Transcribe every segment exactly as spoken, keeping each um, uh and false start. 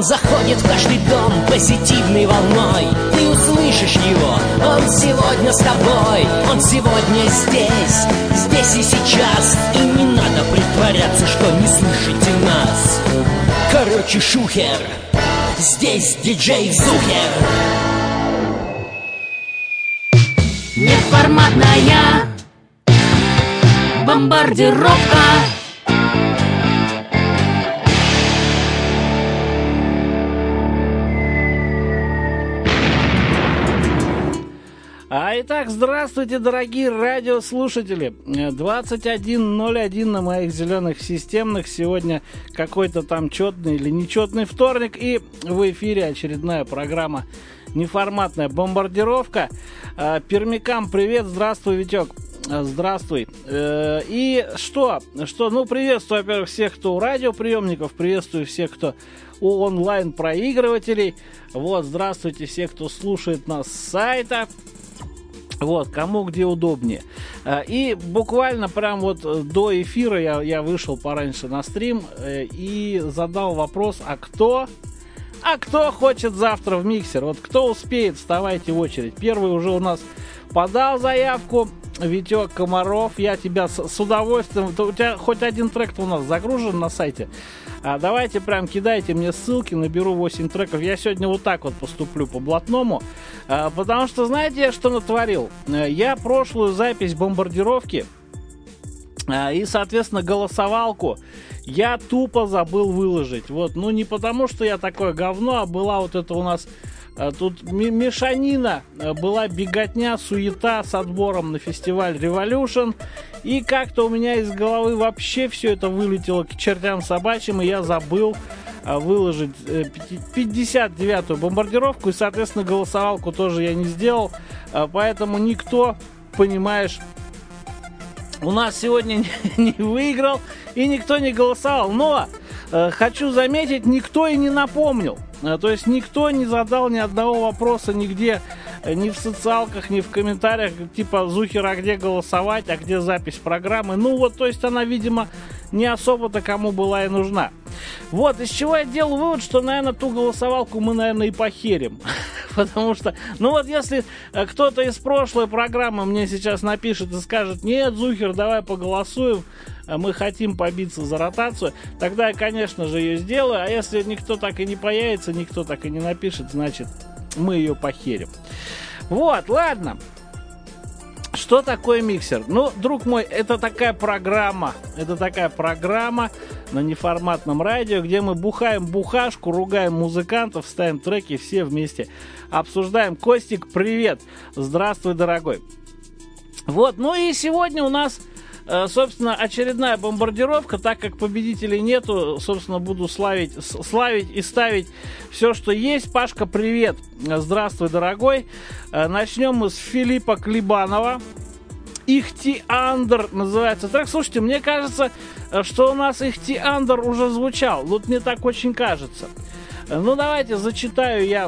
заходит в каждый дом позитивной волной. Ты услышишь его, он сегодня с тобой. Он сегодня здесь, здесь и сейчас. И не надо притворяться, что не слышите нас. Короче, шухер, здесь диджей Зухер. Неформатная бомбардировка. А итак, здравствуйте, дорогие радиослушатели. двадцать один ноль один на моих зеленых системных. Сегодня какой-то там четный или нечетный вторник. И в эфире очередная программа «Неформатная бомбардировка». Пермякам привет, здравствуй, Витек. Здравствуй. И что? Что? Ну, приветствую, во-первых, всех, кто у радиоприемников, приветствую всех, кто у онлайн-проигрывателей. Вот, здравствуйте, все, кто слушает нас с сайта. Вот, кому где удобнее. И буквально прям вот до эфира я, я вышел пораньше на стрим и задал вопрос, а кто... А кто хочет завтра в миксер? Вот кто успеет, вставайте в очередь. Первый уже у нас подал заявку. Витек Комаров, я тебя с, с удовольствием... У тебя хоть один трек-то у нас загружен на сайте. А давайте прям кидайте мне ссылки, наберу восемь треков. Я сегодня вот так вот поступлю по блатному. А, потому что, знаете, я что натворил? Я прошлую запись бомбардировки а, и, соответственно, голосовалку я тупо забыл выложить. Вот, ну не потому, что я такое говно, а была вот это у нас... Тут мешанина, была беготня, суета с отбором на фестиваль Revolution. И как-то у меня из головы вообще все это вылетело к чертям собачьим, и я забыл выложить пятьдесят девятую бомбардировку. И, соответственно, голосовалку тоже я не сделал. Поэтому никто, понимаешь, у нас сегодня не выиграл и никто не голосовал. Но хочу заметить, никто и не напомнил. То есть никто не задал ни одного вопроса нигде, ни в социалках, ни в комментариях, типа «Зухер, а где голосовать, а где запись программы?» Ну вот, то есть она, видимо, не особо-то кому была и нужна. Вот, из чего я делал вывод, что, наверное, ту голосовалку мы, наверное, и похерим. Потому что, ну вот, если кто-то из прошлой программы мне сейчас напишет и скажет: «Нет, Зухер, давай поголосуем, мы хотим побиться за ротацию», тогда я, конечно же, ее сделаю. А если никто так и не появится, никто так и не напишет, значит, мы ее похерим. Вот, ладно. Что такое миксер? Ну, друг мой, это такая программа. Это такая программа на неформатном радио, где мы бухаем бухашку, ругаем музыкантов, ставим треки, все вместе обсуждаем. Костик, привет! Здравствуй, дорогой! Вот, ну и сегодня у нас, собственно, очередная бомбардировка. Так как победителей нету, собственно, буду славить, славить и ставить все, что есть. Пашка, привет! Здравствуй, дорогой! Начнем мы с Филиппа Клибанова. «Ихтиандр» называется трек. Слушайте, мне кажется, что у нас «Ихтиандр» уже звучал. Вот мне так очень кажется. Ну, давайте зачитаю я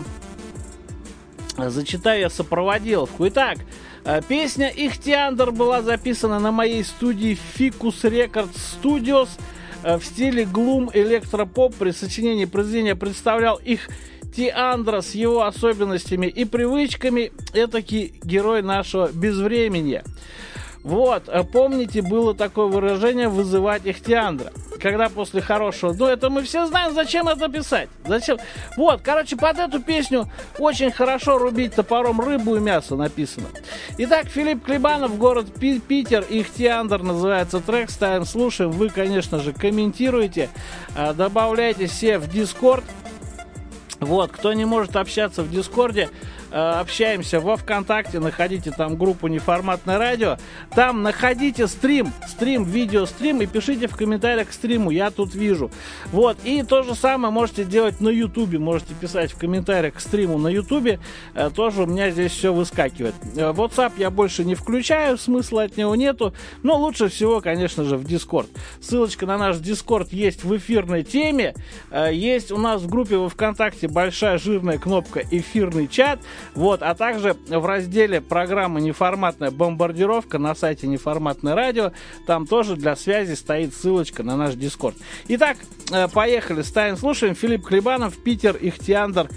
Зачитаю я сопроводиловку. Итак, песня «Ихтиандр» была записана на моей студии Ficus Records Studios в стиле глум электропоп. При сочинении произведения представлял их Тиандра с его особенностями и привычками, этакий герой нашего безвременья. Вот, помните, было такое выражение «вызывать Ихтиандра», когда после хорошего... Ну, это мы все знаем, зачем это писать. Зачем? Вот, короче, под эту песню очень хорошо рубить топором рыбу и мясо написано. Итак, Филипп Клибанов, город Пи- Питер, «Ихтиандр» называется трек. Ставим, слушаем. Вы, конечно же, комментируйте, добавляйте все в Дискорд. Вот, кто не может общаться в Дискорде, общаемся во ВКонтакте, находите там группу «Неформатное радио», там находите стрим, стрим, видеострим и пишите в комментариях к стриму, я тут вижу. Вот, и то же самое можете делать на Ютубе, можете писать в комментариях к стриму на Ютубе, тоже у меня здесь все выскакивает. WhatsApp я больше не включаю, смысла от него нету, но лучше всего, конечно же, в Дискорд. Ссылочка на наш Дискорд есть в эфирной теме, есть у нас в группе во ВКонтакте большая жирная кнопка «Эфирный чат». Вот, а также в разделе программы «Неформатная бомбардировка» на сайте «Неформатное радио». Там тоже для связи стоит ссылочка на наш Дискорд. Итак, поехали, ставим, слушаем. Филипп Хлебанов, Питер, Ихтиандр.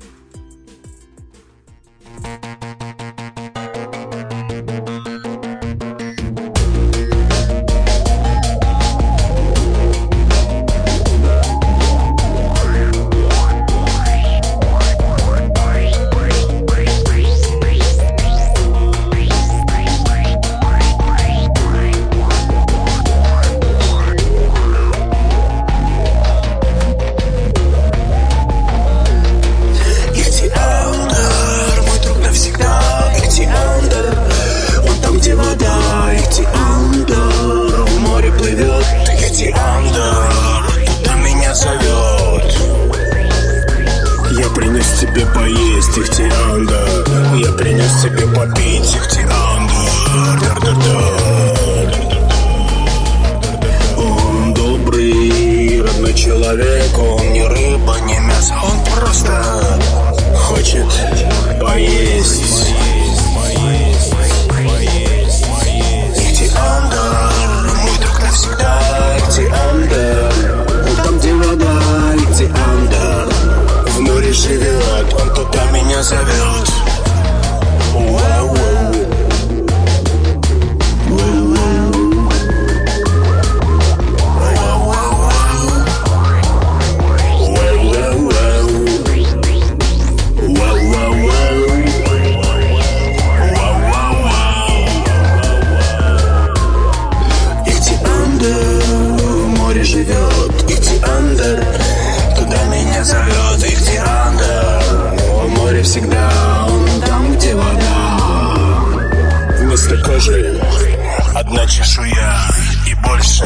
Одна чешуя и больше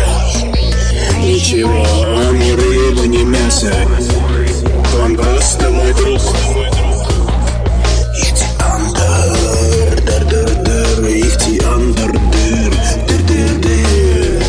ничего, он ни рыба, ни мясо. Он просто мой друг. Ихтиандр, дар-дар-дар, Ихтиандр, дыр-дыр-дыр.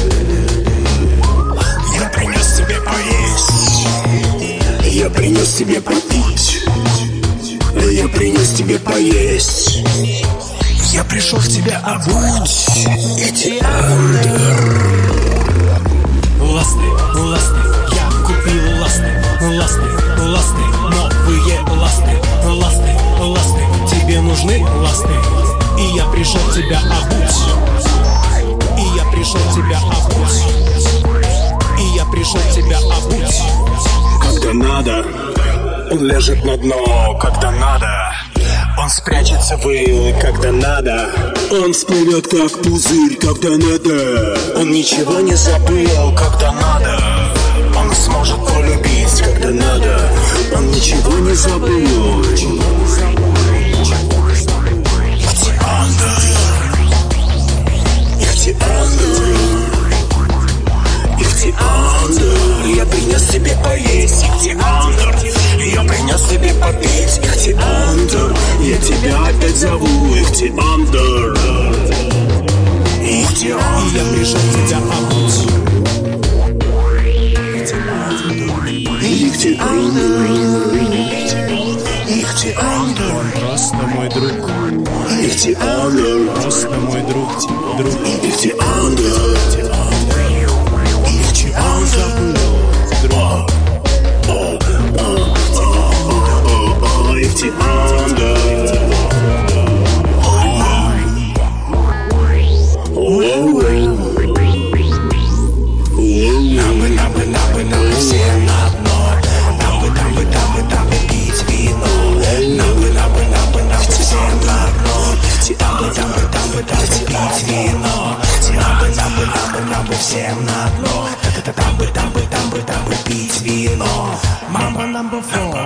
Я принес тебе поесть, я принес тебе попить, я принес тебе поесть. Я пришел в тебя обуть, Ихтиандр. Ласты, ласты, я купил ласты, ласты, ласты, новые ласты, ласты, ласты. Тебе нужны ласты, и я пришел тебя обуть, и я пришел тебя обуть, и я пришел тебя обуть. Когда надо, он ляжет на дно, когда надо. Он спрячется в ил, когда надо. Он всплывет как пузырь, когда надо. Он ничего не забыл, когда надо. Он сможет полюбить, когда надо. Он ничего не забыл. Ихтиандр, Ихтиандр, Ихтиандр. Я принес тебе поесть, Ихтиандр. Я принес тебе попить, Ихтиандр. Я тебя опять зову, Ихтиандр. Ихтиандр. Я пришел тебя обуть. Ихтиандр. Ихтиандр. Он просто мой друг. Ихтиандр. Просто мой друг, друг. Ихтиандр. Ихтиандр. Друг. Ихтиандр. Нам бы, нам бы, нам бы, нам бы всем на дно. Нам бы, нам бы, нам бы, нам бы пить вино. Нам бы, нам бы, нам бы, нам бы всем на дно. Там бы, там бы, там бы, там бы пить вино. Нам бы, нам бы, нам бы, нам бы всем на дно. Там бы, там бы, там бы, там бы пить вино. Мамба number four.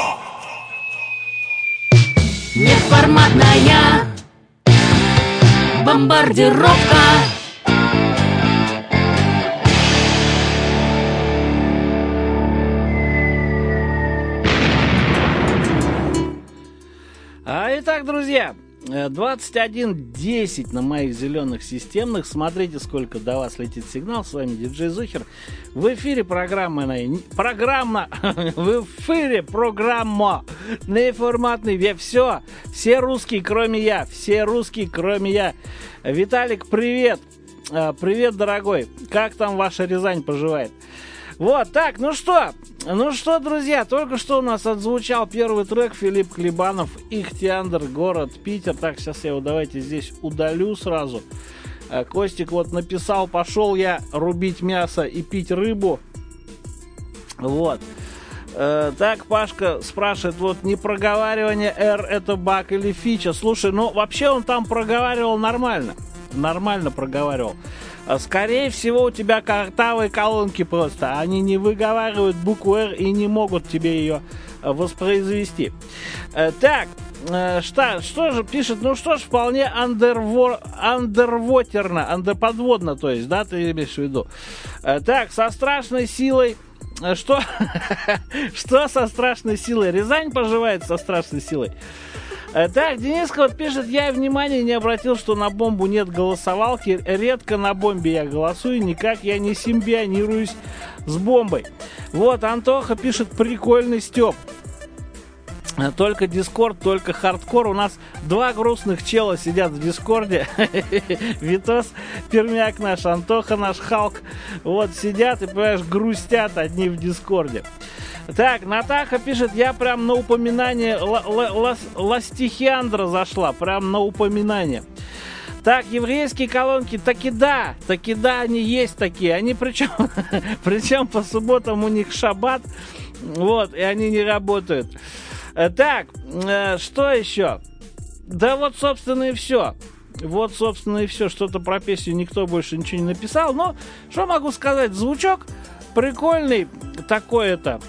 Неформатная бомбардировка. А итак, друзья, двадцать один десять на моих зеленых системных. Смотрите, сколько до вас летит сигнал. С вами диджей Зухер. В эфире программа, программа, в эфире программа неформатный. Все, все русские, кроме я. Все русские, кроме я. Виталик, привет. Привет, дорогой. Как там ваша Рязань поживает? Вот, так, ну что, ну что, друзья, только что у нас отзвучал первый трек Филипп Клебанов, Ихтиандр, город Питер. Так, сейчас я его давайте здесь удалю сразу. Костик вот написал, пошел я рубить мясо и пить рыбу. Вот. Так, Пашка спрашивает, вот не проговаривание R это баг или фича. Слушай, ну вообще он там проговаривал нормально. Нормально проговаривал. Скорее всего, у тебя картавые колонки просто. Они не выговаривают букву R и не могут тебе ее воспроизвести. Так, что, что же пишет? Ну что ж, вполне андерво, андервотерно, андерподводно, то есть, да, ты имеешь в виду. Так, со страшной силой. Что? Что со страшной силой? Рязань поживает со страшной силой. Так, Дениска вот пишет, я внимания не обратил, что на бомбу нет голосовалки. Редко на бомбе я голосую, никак я не симбионируюсь с бомбой. Вот, Антоха пишет, прикольный Степ. Только Дискорд, только хардкор. У нас два грустных чела сидят в Дискорде. Витос, Пермяк наш, Антоха наш, Халк. Вот сидят и, понимаешь, грустят одни в Дискорде. Так, Натаха пишет, я прям на упоминание Ластихиандра зашла, прям на упоминание. Так, еврейские колонки, таки да, таки да, они есть такие. Они причем, причем по субботам у них шаббат, вот, и они не работают. Так, что еще? Да вот, собственно, и все. Вот, собственно, и все. Что-то про песню никто больше ничего не написал. Но, что могу сказать, звучок прикольный такой это.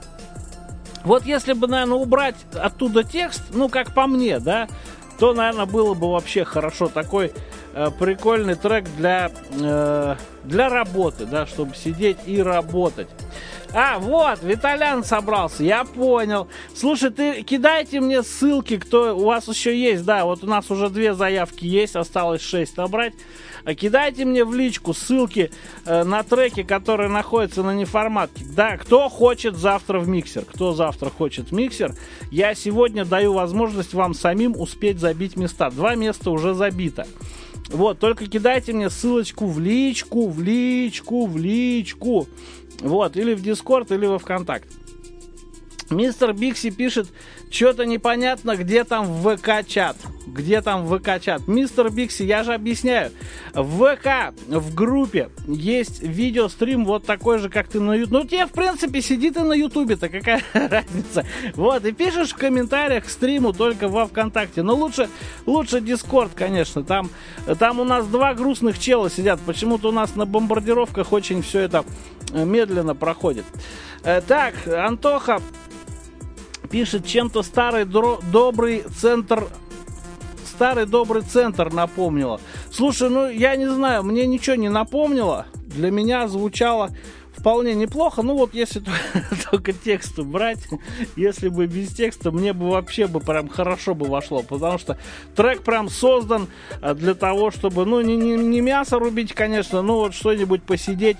Вот если бы, наверное, убрать оттуда текст, ну, как по мне, да, то, наверное, было бы вообще хорошо. Такой э, прикольный трек для, э, для работы, да, чтобы сидеть и работать. А, вот, Виталян собрался, я понял. Слушай, ты кидайте мне ссылки, кто у вас еще есть, да, вот у нас уже две заявки есть, осталось шесть набрать. Кидайте мне в личку ссылки э, на треки, которые находятся на неформатке. Да, кто хочет завтра в миксер, кто завтра хочет в миксер, я сегодня даю возможность вам самим успеть забить места. Два места уже забито. Вот, только кидайте мне ссылочку в личку, в личку, в личку. Вот, или в Дискорд, или во ВКонтакте. Мистер Бикси пишет, что-то непонятно, где там в ВК-чат. Где там в ВК-чат? Мистер Бикси, я же объясняю. В ВК, в группе, есть видеострим вот такой же, как ты на Ютубе. Ну, тебе, в принципе, сиди ты на Ютубе-то, какая разница? Вот, и пишешь в комментариях к стриму только во ВКонтакте. Но лучше, лучше Дискорд, конечно. Там, там у нас два грустных чела сидят. Почему-то у нас на бомбардировках очень все это медленно проходит. Так, Антоха пишет, чем-то старый дро- добрый центр, старый добрый центр напомнило. Слушай, ну я не знаю, мне ничего не напомнило. Для меня звучало вполне неплохо. Ну вот если только текст брать, если бы без текста, мне бы вообще бы прям хорошо бы вошло. Потому что трек прям создан для того, чтобы, ну не, не, не мясо рубить, конечно, но вот что-нибудь посидеть,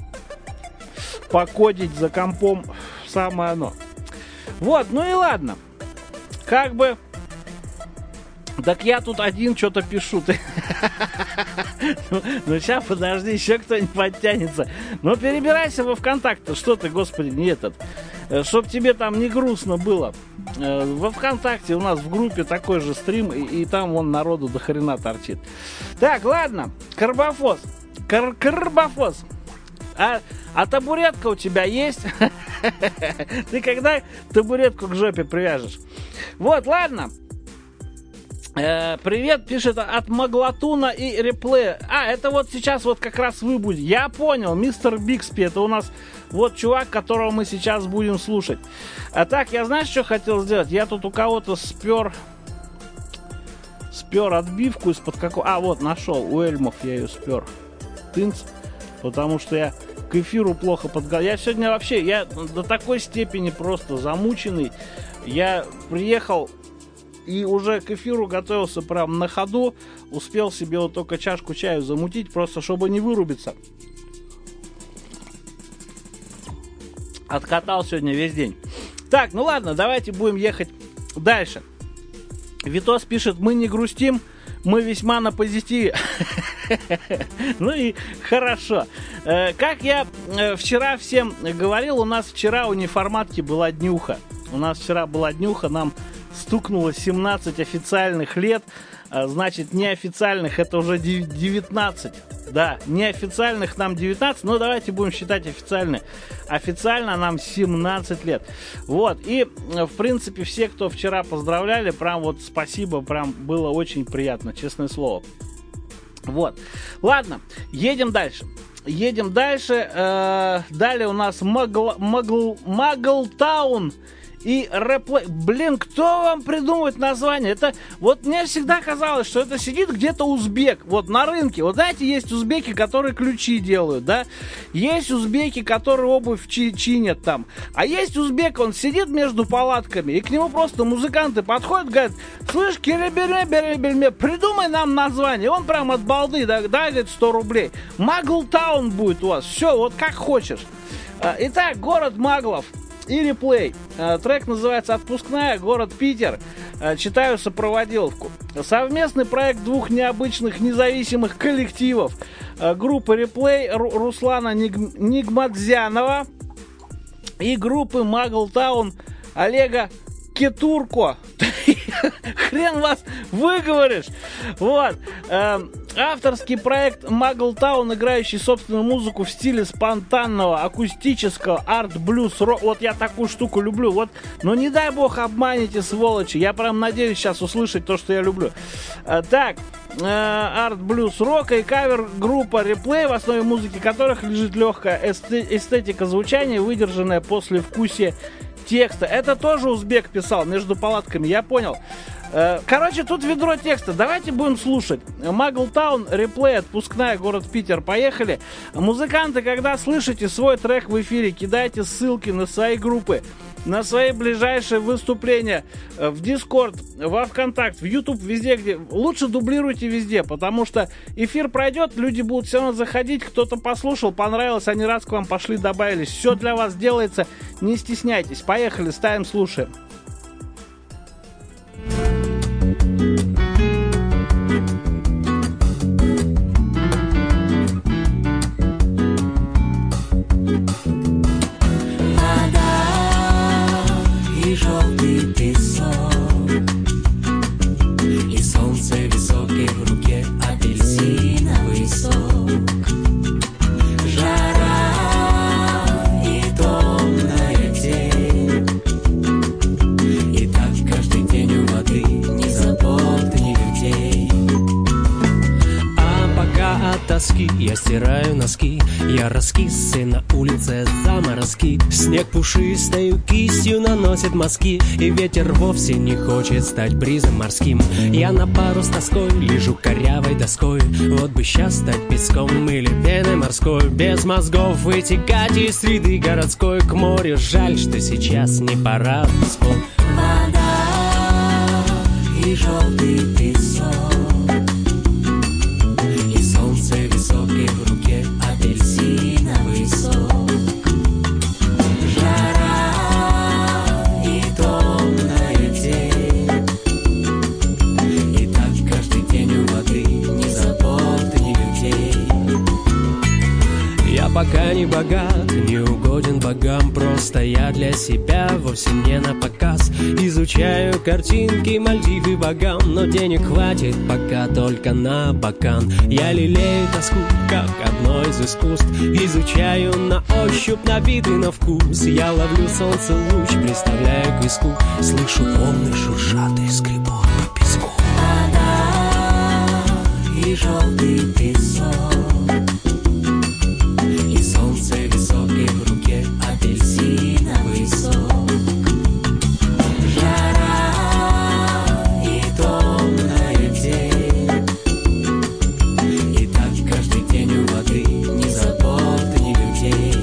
покодить за компом, самое оно. Вот, ну и ладно. Как бы... Так я тут один что-то пишу. Ну, ну сейчас, подожди, еще кто-нибудь подтянется. Ну, перебирайся во ВКонтакте. Что ты, господи, не этот. Чтоб тебе там не грустно было. Во ВКонтакте у нас в группе такой же стрим, и, и там вон народу до хрена торчит. Так, ладно. Карбофос. Кар- Карбофос. А, а табуретка у тебя есть? Ты когда табуретку к жопе привяжешь? Вот, ладно. Э, привет, пишет от Маглатуна и реплея. А, это вот сейчас вот как раз вы будете. Я понял, мистер Бикспи, это у нас вот чувак, которого мы сейчас будем слушать. А так, я знаешь, что хотел сделать? Я тут у кого-то спер спер отбивку из-под какого... А, вот, нашел, у Эльмов я ее спер. Тынц. Потому что я к эфиру плохо подготовил. Я сегодня вообще, я до такой степени просто замученный. Я приехал и уже к эфиру готовился прям на ходу. Успел себе вот только чашку чаю замутить, просто чтобы не вырубиться. Откатал сегодня весь день. Так, ну ладно, давайте будем ехать дальше. Витос пишет: мы не грустим, мы весьма на позитиве. Ну и хорошо. Как я вчера всем говорил, у нас вчера у неформатки была днюха. У нас вчера была днюха, нам стукнуло семнадцать официальных лет. Значит, неофициальных это уже девятнадцать. Да, неофициальных нам девятнадцать, но давайте будем считать официальные. Официально нам семнадцать лет. Вот, и, в принципе, все, кто вчера поздравляли, прям вот спасибо, прям было очень приятно, честное слово. Вот, ладно, едем дальше. Едем дальше. Э, далее у нас Магл, Магл, Маглтаун и реплей. Блин, кто вам придумывает название? Это вот мне всегда казалось, что это сидит где-то узбек, вот на рынке. Вот знаете, есть узбеки, которые ключи делают, да? Есть узбеки, которые обувь чи- чинят там. А есть узбек, он сидит между палатками, и к нему просто музыканты подходят, говорят: слышь, керебельме, придумай нам название. Он прям от балды, да, да, говорит, сто рублей. Маглтаун будет у вас. Все, вот как хочешь. Итак, город маглов и реплей. Трек называется «Отпускная», город Питер. Читаю сопроводиловку. Совместный проект двух необычных независимых коллективов. Группы реплей Руслана Ниг... Нигматзянова и группы Маглтаун Олега Кетурко. Хрен вас выговоришь. Вот. Авторский проект Маглтаун, играющий собственную музыку в стиле спонтанного акустического арт-блюз рок. Вот я такую штуку люблю. Вот, но не дай бог обманете, сволочи. Я прям надеюсь сейчас услышать то, что я люблю. Так, арт-блюз рока и кавер-группа реплей, в основе музыки которых лежит легкая эстетика звучания, выдержанная послевкусие текста. Это тоже узбек писал между палатками, я понял. Короче, тут ведро текста. Давайте будем слушать. Маглтаун, реплей, отпускная, город Питер. Поехали. Музыканты, когда слышите свой трек в эфире, кидайте ссылки на свои группы, на свои ближайшие выступления в Discord, во ВКонтакт, в YouTube, везде, где. Лучше дублируйте везде, потому что эфир пройдет, люди будут все равно заходить, кто-то послушал, понравилось, они раз к вам пошли, добавились. Все для вас делается, не стесняйтесь. Поехали, ставим, слушаем. Желтый песок и солнце высокое в руке, апельсиновый сок, жара и томная тень, и так каждый день у воды, ни забот, ни людей. А пока от тоски я стираю носки, я раскисый, на улице заморозки, снег пушистою кистью наносит мазки, и ветер вовсе не хочет стать бризом морским. Я на пару с тоской лежу корявой доской, вот бы сейчас стать песком или пеной морской, без мозгов вытекать из среды городской к морю. Жаль, что сейчас не пора в спор. Вода и желтый песок, и солнце высокое в руке, апельсиновый сок, жара и томная тень, и так каждый день у воды, ни забот, ни людей. Я пока не богат, не угоден богам, просто я для себя, вовсе не на показ. Изучаю картинки Мальдив и Багам, но денег хватит пока только на бакан. Я лелею тоску, как одно из искусств, изучаю на ощупь, на вид и на вкус. Я ловлю солнце луч, представляю к виску, слышу волны шуршат и скребут по песку. Вода и желтый песок, и солнце высокое в руке, апельсиновый сок, жара и томная тень, и так каждый день у воды, ни забот, ни людей.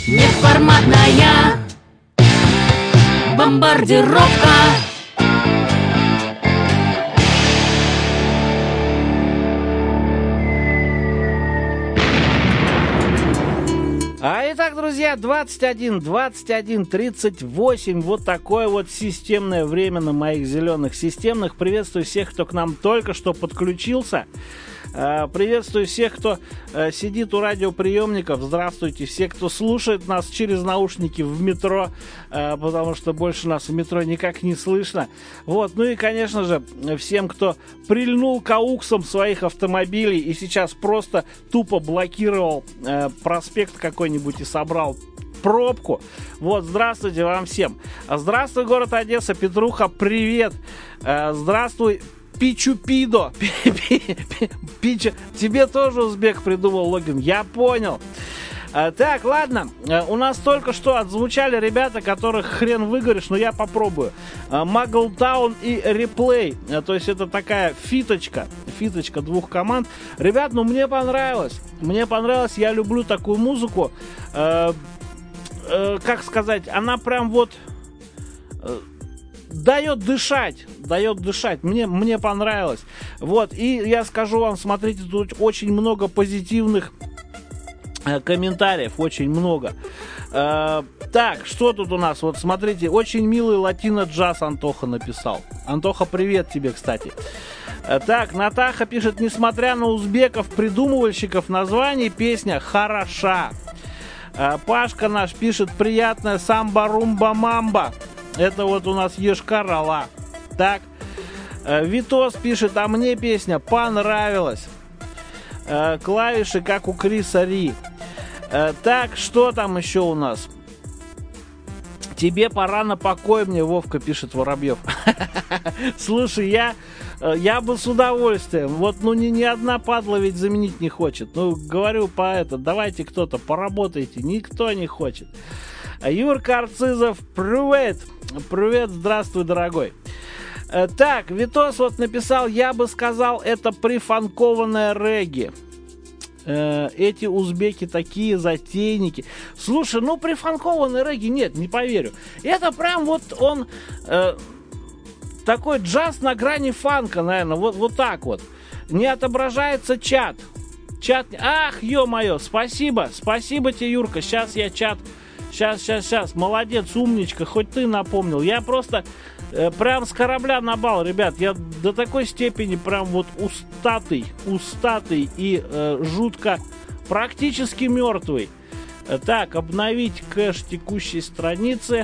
Неформатная бомбардировка. А итак, друзья, двадцать один, двадцать один, тридцать восемь, вот такое вот системное время на моих зеленых системных. Приветствую всех, кто к нам только что подключился. Приветствую всех, кто сидит у радиоприемников. Здравствуйте, все, кто слушает нас через наушники в метро, потому что больше нас в метро никак не слышно. Вот, ну и, конечно же, всем, кто прильнул к ауксам своих автомобилей и сейчас просто тупо блокировал проспект какой-нибудь и собрал пробку. Вот, здравствуйте вам всем. Здравствуй, город Одесса. Петруха, привет. Здравствуй, Пичупидо. Пича. Тебе тоже узбек придумал логин. Я понял. Так, ладно. У нас только что отзвучали ребята, которых хрен выгоришь, но я попробую. Маглтаун и Реплей. То есть это такая фиточка. Фиточка двух команд. Ребят, ну мне понравилось. Мне понравилось. Я люблю такую музыку. Э, э, как сказать, она прям вот... Э, дает дышать, дает дышать. Мне, мне понравилось. Вот, и я скажу вам, смотрите, тут очень много позитивных э, комментариев, очень много. Э, так, что тут у нас? Вот, смотрите, очень милый латино-джаз Антоха написал. Антоха, привет тебе, кстати. Э, так, Натаха пишет, несмотря на узбеков, придумывальщиков названий, песня хороша. Э, Пашка наш пишет, приятная самба-румба-мамба. Это вот у нас Ешкар-Ола. Так. Витос пишет, а мне песня понравилась. Клавиши, как у Криса Ри. Так, что там еще у нас? Тебе пора на покой мне, Вовка, пишет Воробьев. Слушай, я, я бы с удовольствием. Вот, ну, ни, ни одна падла ведь заменить не хочет. Ну, говорю по это, давайте кто-то, поработайте. Никто не хочет. Юрка Арцизов, привет! Привет, здравствуй, дорогой. Так, Витос вот написал, я бы сказал, это прифанкованное регги. Эти узбеки такие затейники. Слушай, ну прифанкованный регги, нет, не поверю. Это прям вот он э, такой джаз на грани фанка, наверное, вот, вот так вот. Не отображается чат. Чат, ах, ё-моё, спасибо, спасибо тебе, Юрка, сейчас я чат... Сейчас, сейчас, сейчас, молодец, умничка, хоть ты напомнил. Я просто э, прям с корабля на бал, ребят. Я до такой степени прям вот устатый, устатый и э, жутко практически мертвый. Э, так, обновить кэш текущей страницы.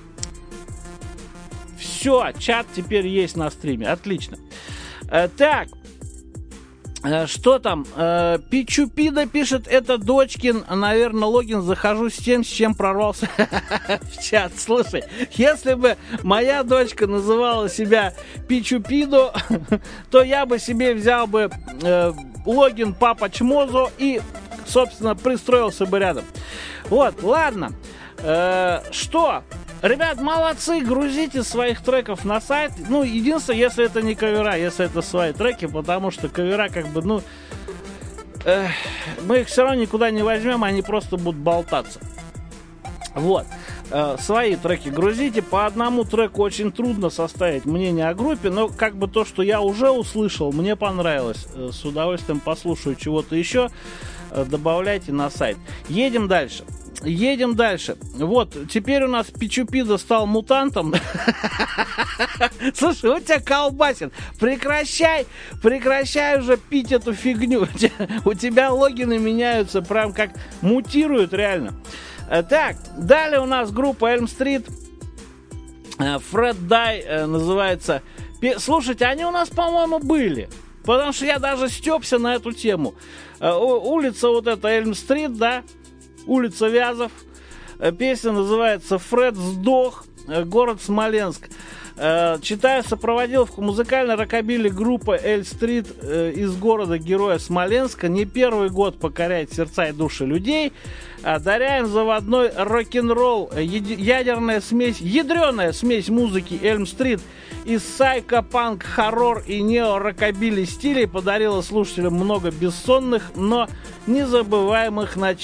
Все, чат теперь есть на стриме, отлично. Э, так. Что там? Пичупида пишет, это дочкин, наверное, логин. Захожу с тем, с чем прорвался в чат. Слушай, если бы моя дочка называла себя Пичупидо, то я бы себе взял бы э, логин Папа Чмозо и, собственно, пристроился бы рядом. Вот, ладно. Э, что? Ребят, молодцы, грузите своих треков на сайт. Ну, единственное, если это не кавера, если это свои треки, потому что кавера как бы, ну, э, мы их все равно никуда не возьмем, они просто будут болтаться. Вот. Э, свои треки грузите. По одному треку очень трудно составить мнение о группе, но как бы то, что я уже услышал, мне понравилось. Э, с удовольствием послушаю чего-то еще. Э, добавляйте на сайт. Едем дальше. Едем дальше. Вот, теперь у нас Пичупидо стал мутантом. Слушай, у тебя колбасит. Прекращай, прекращай уже пить эту фигню. У тебя логины меняются, прям как мутируют реально. Так, далее у нас группа Elm Street. Фред Дай называется. Слушайте, они у нас, по-моему, были. Потому что я даже стёпся на эту тему. Улица вот эта Elm Street, да? Улица Вязов. Песня называется «Фред сдох», город Смоленск. Читаю сопроводиловку музыкальной рокобили группа Эль Стрит из города-героя Смоленска. Не первый год покоряет сердца и души людей. Даряем заводной рок-н-ролл. Ядерная смесь, ядреная смесь музыки Эльм Стрит из сайко-панк, хоррор и нео-рокобили стилей подарила слушателям много бессонных, но незабываемых ночей.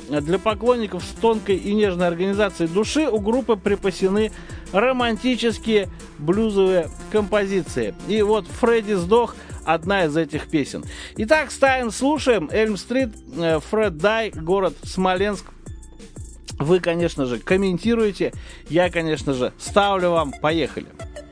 для поклонников с тонкой и нежной организацией души у группы припасены романтические блюзовые композиции. И вот «Фредди сдох» — одна из этих песен. Итак, ставим, слушаем. Эльм-стрит, Фред Дай, город Смоленск. Вы, конечно же, комментируете. Я, конечно же, ставлю вам. Поехали.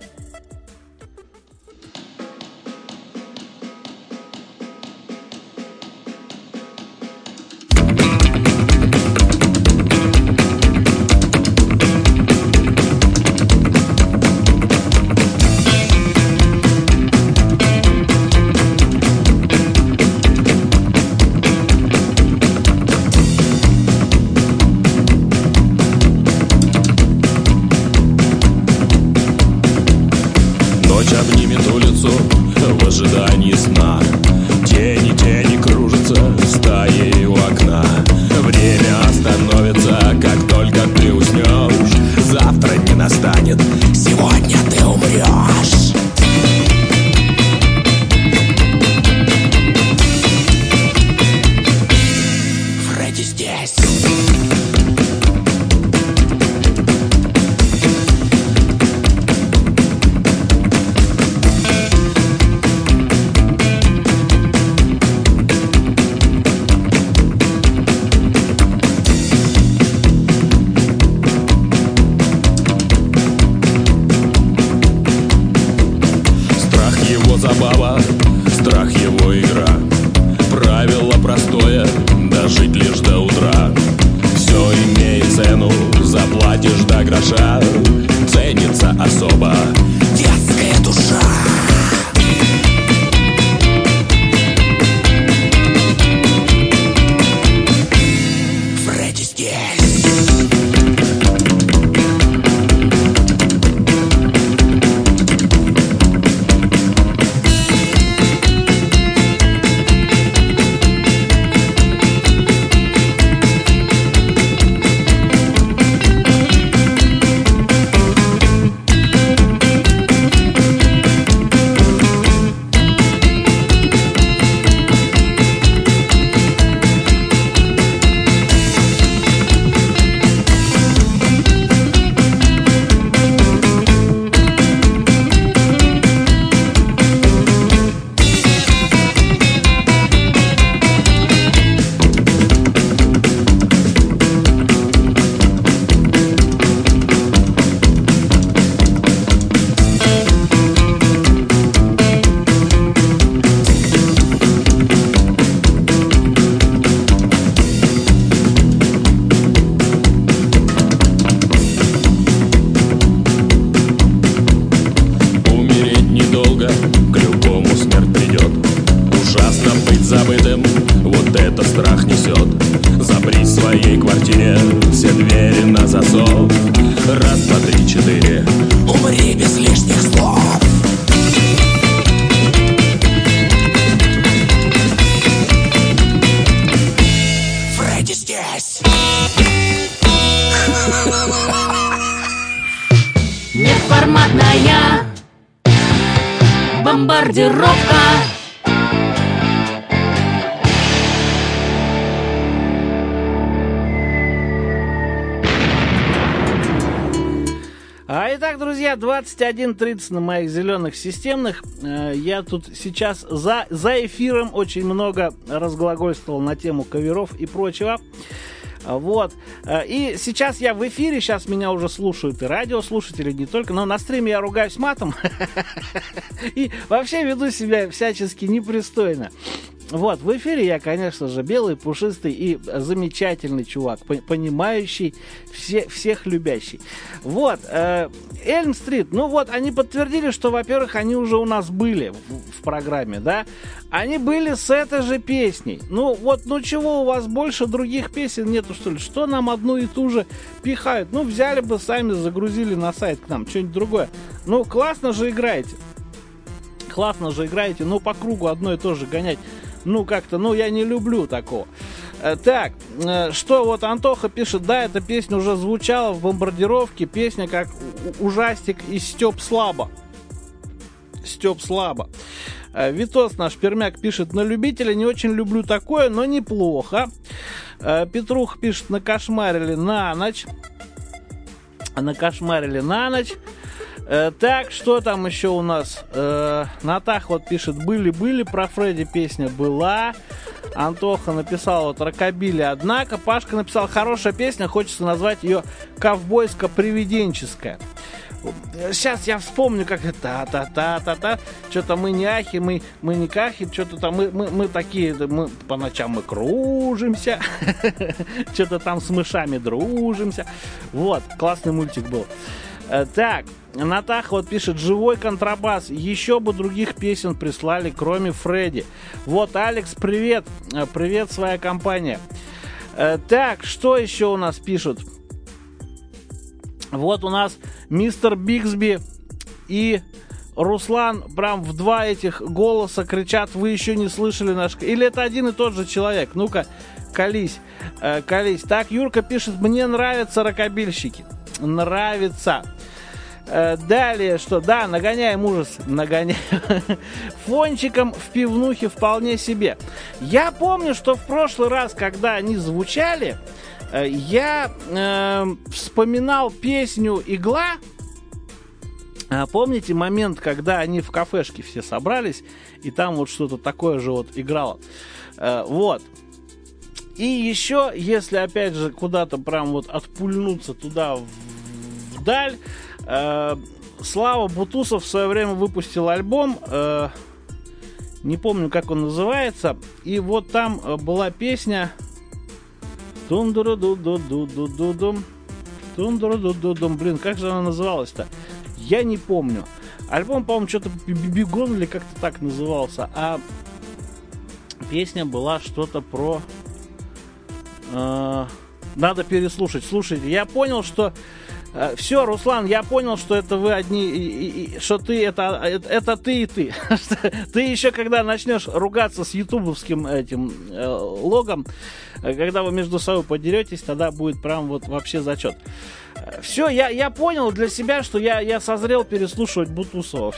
Неформатная бомбардировка. А итак, друзья, двадцать один тридцать на моих зеленых системных. Я тут сейчас за, за эфиром очень много разглагольствовал на тему каверов и прочего. Вот. И сейчас я в эфире, сейчас меня уже слушают и радиослушатели, не только, но на стриме я ругаюсь матом и вообще веду себя всячески непристойно. Вот, в эфире я, конечно же, белый, пушистый и замечательный чувак, понимающий, все, всех любящий. Вот, Эльм-стрит, ну вот, они подтвердили, что, во-первых, они уже у нас были в, в программе, да, они были с этой же песней. Ну вот, ну чего у вас больше других песен нету, что ли? Что нам одну и ту же пихают? Ну, взяли бы сами, загрузили на сайт к нам, что-нибудь другое. Ну, классно же играете. Классно же играете, ну, по кругу одно и то же гонять. Ну, как-то, ну, я не люблю такого. Э, так, э, что вот Антоха пишет, да, эта песня уже звучала в бомбардировке, песня как ужастик и Стёп слабо. Стёп слабо. Э, Витос наш Пермяк пишет: на любителя, не очень люблю такое, но неплохо. Э, Петрух пишет: накошмарили на ночь. Накошмарили на ночь. Э, так, что там еще у нас? Э, Натах вот пишет: были-были, про Фредди песня была. Антоха написал вот рокобили, однако. Пашка написал: хорошая песня, хочется назвать ее ковбойско-привиденческая. Сейчас я вспомню, как это та-та-та-та-та. Что-то мы не ахи, мы, мы не кахи, что-то там мы, мы, мы такие, мы по ночам мы кружимся. Что-то там с мышами дружимся. Вот, классный мультик был. Так, Натаха вот пишет: живой контрабас. Еще бы других песен прислали, кроме Фредди. Вот, Алекс, привет. Привет, своя компания. Так, что еще у нас пишут? Вот у нас мистер Бигсби и Руслан прям в два этих голоса кричат: вы еще не слышали наш... Или это один и тот же человек? Ну-ка, колись, э, колись. Так, Юрка пишет: мне нравятся рокобильщики. Нравится. Э, далее, что? Да, нагоняем ужас. Нагоняем. Фончиком в пивнухе вполне себе. Я помню, что в прошлый раз, когда они звучали, э, я э, вспоминал песню «Игла». А помните момент, когда они в кафешке все собрались, и там вот что-то такое же вот играло? Э, вот. И еще, если опять же куда-то прям вот отпульнуться туда в, вдаль, э, Слава Бутусов в свое время выпустил альбом, э, не помню, как он называется, и вот там была песня Тун-ду-ду-ду-ду-ду-ду-дум, Тун-ду-ду-ду-дум, блин, как же она называлась-то? Я не помню. Альбом, по-моему, что-то Бибигон или как-то так назывался. А песня была что-то про... Э, надо переслушать. Слушайте, я понял, что... Э, все, Руслан, я понял, что это вы одни... И, и, и, что ты это, это... Это ты и ты. Ты еще, когда начнешь ругаться с ютубовским этим э, логом, когда вы между собой подеретесь, тогда будет прям вот вообще зачет. Все, я, я понял для себя, что я, я созрел переслушивать Бутусова.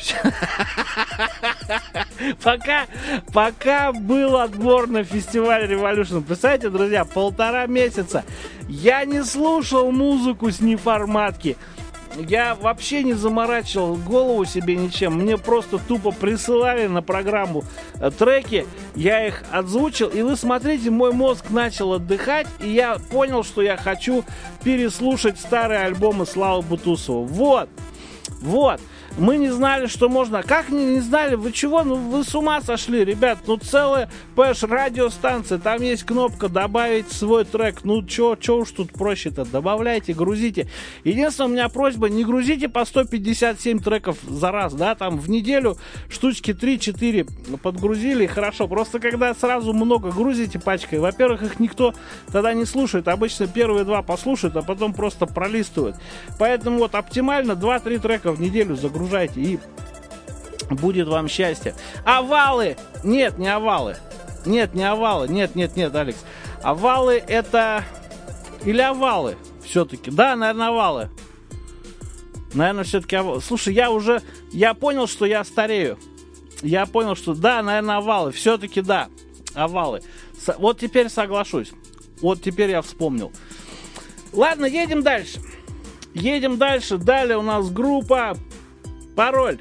Пока, пока был отбор на фестиваль Revolution, представляете, друзья, полтора месяца я не слушал музыку с неформатки. Я вообще не заморачивал голову себе ничем. Мне просто тупо присылали на программу э, треки. Я их отзвучил. И вы смотрите, мой мозг начал отдыхать. И я понял, что я хочу переслушать старые альбомы Славы Бутусова. Вот. Вот. Мы не знали, что можно. Как не, не знали? Вы чего? Ну вы с ума сошли, ребят. Ну целая, понимаешь, радиостанция. Там есть кнопка добавить свой трек. Ну чё, чё уж тут проще-то? Добавляйте, грузите. Единственное, у меня просьба: не грузите по сто пятьдесят семь треков за раз, да, там в неделю штучки три-четыре подгрузили, хорошо. Просто когда сразу много грузите пачкой, во-первых, их никто тогда не слушает. Обычно первые два послушают, а потом просто пролистывают. Поэтому вот оптимально два-три трека в неделю загрузите. Загружайте, и будет вам счастье. Овалы! Нет, не овалы. Нет, не овалы. Нет, нет, нет, Алекс. Овалы это... Или овалы все-таки. Да, наверное, овалы. Наверное, все-таки овалы. Слушай, я уже... Я понял, что я старею. Я понял, что да, наверное, овалы. Все-таки да, овалы. С... Вот теперь соглашусь. Вот теперь я вспомнил. Ладно, едем дальше. Едем дальше. Далее у нас группа... Пароль.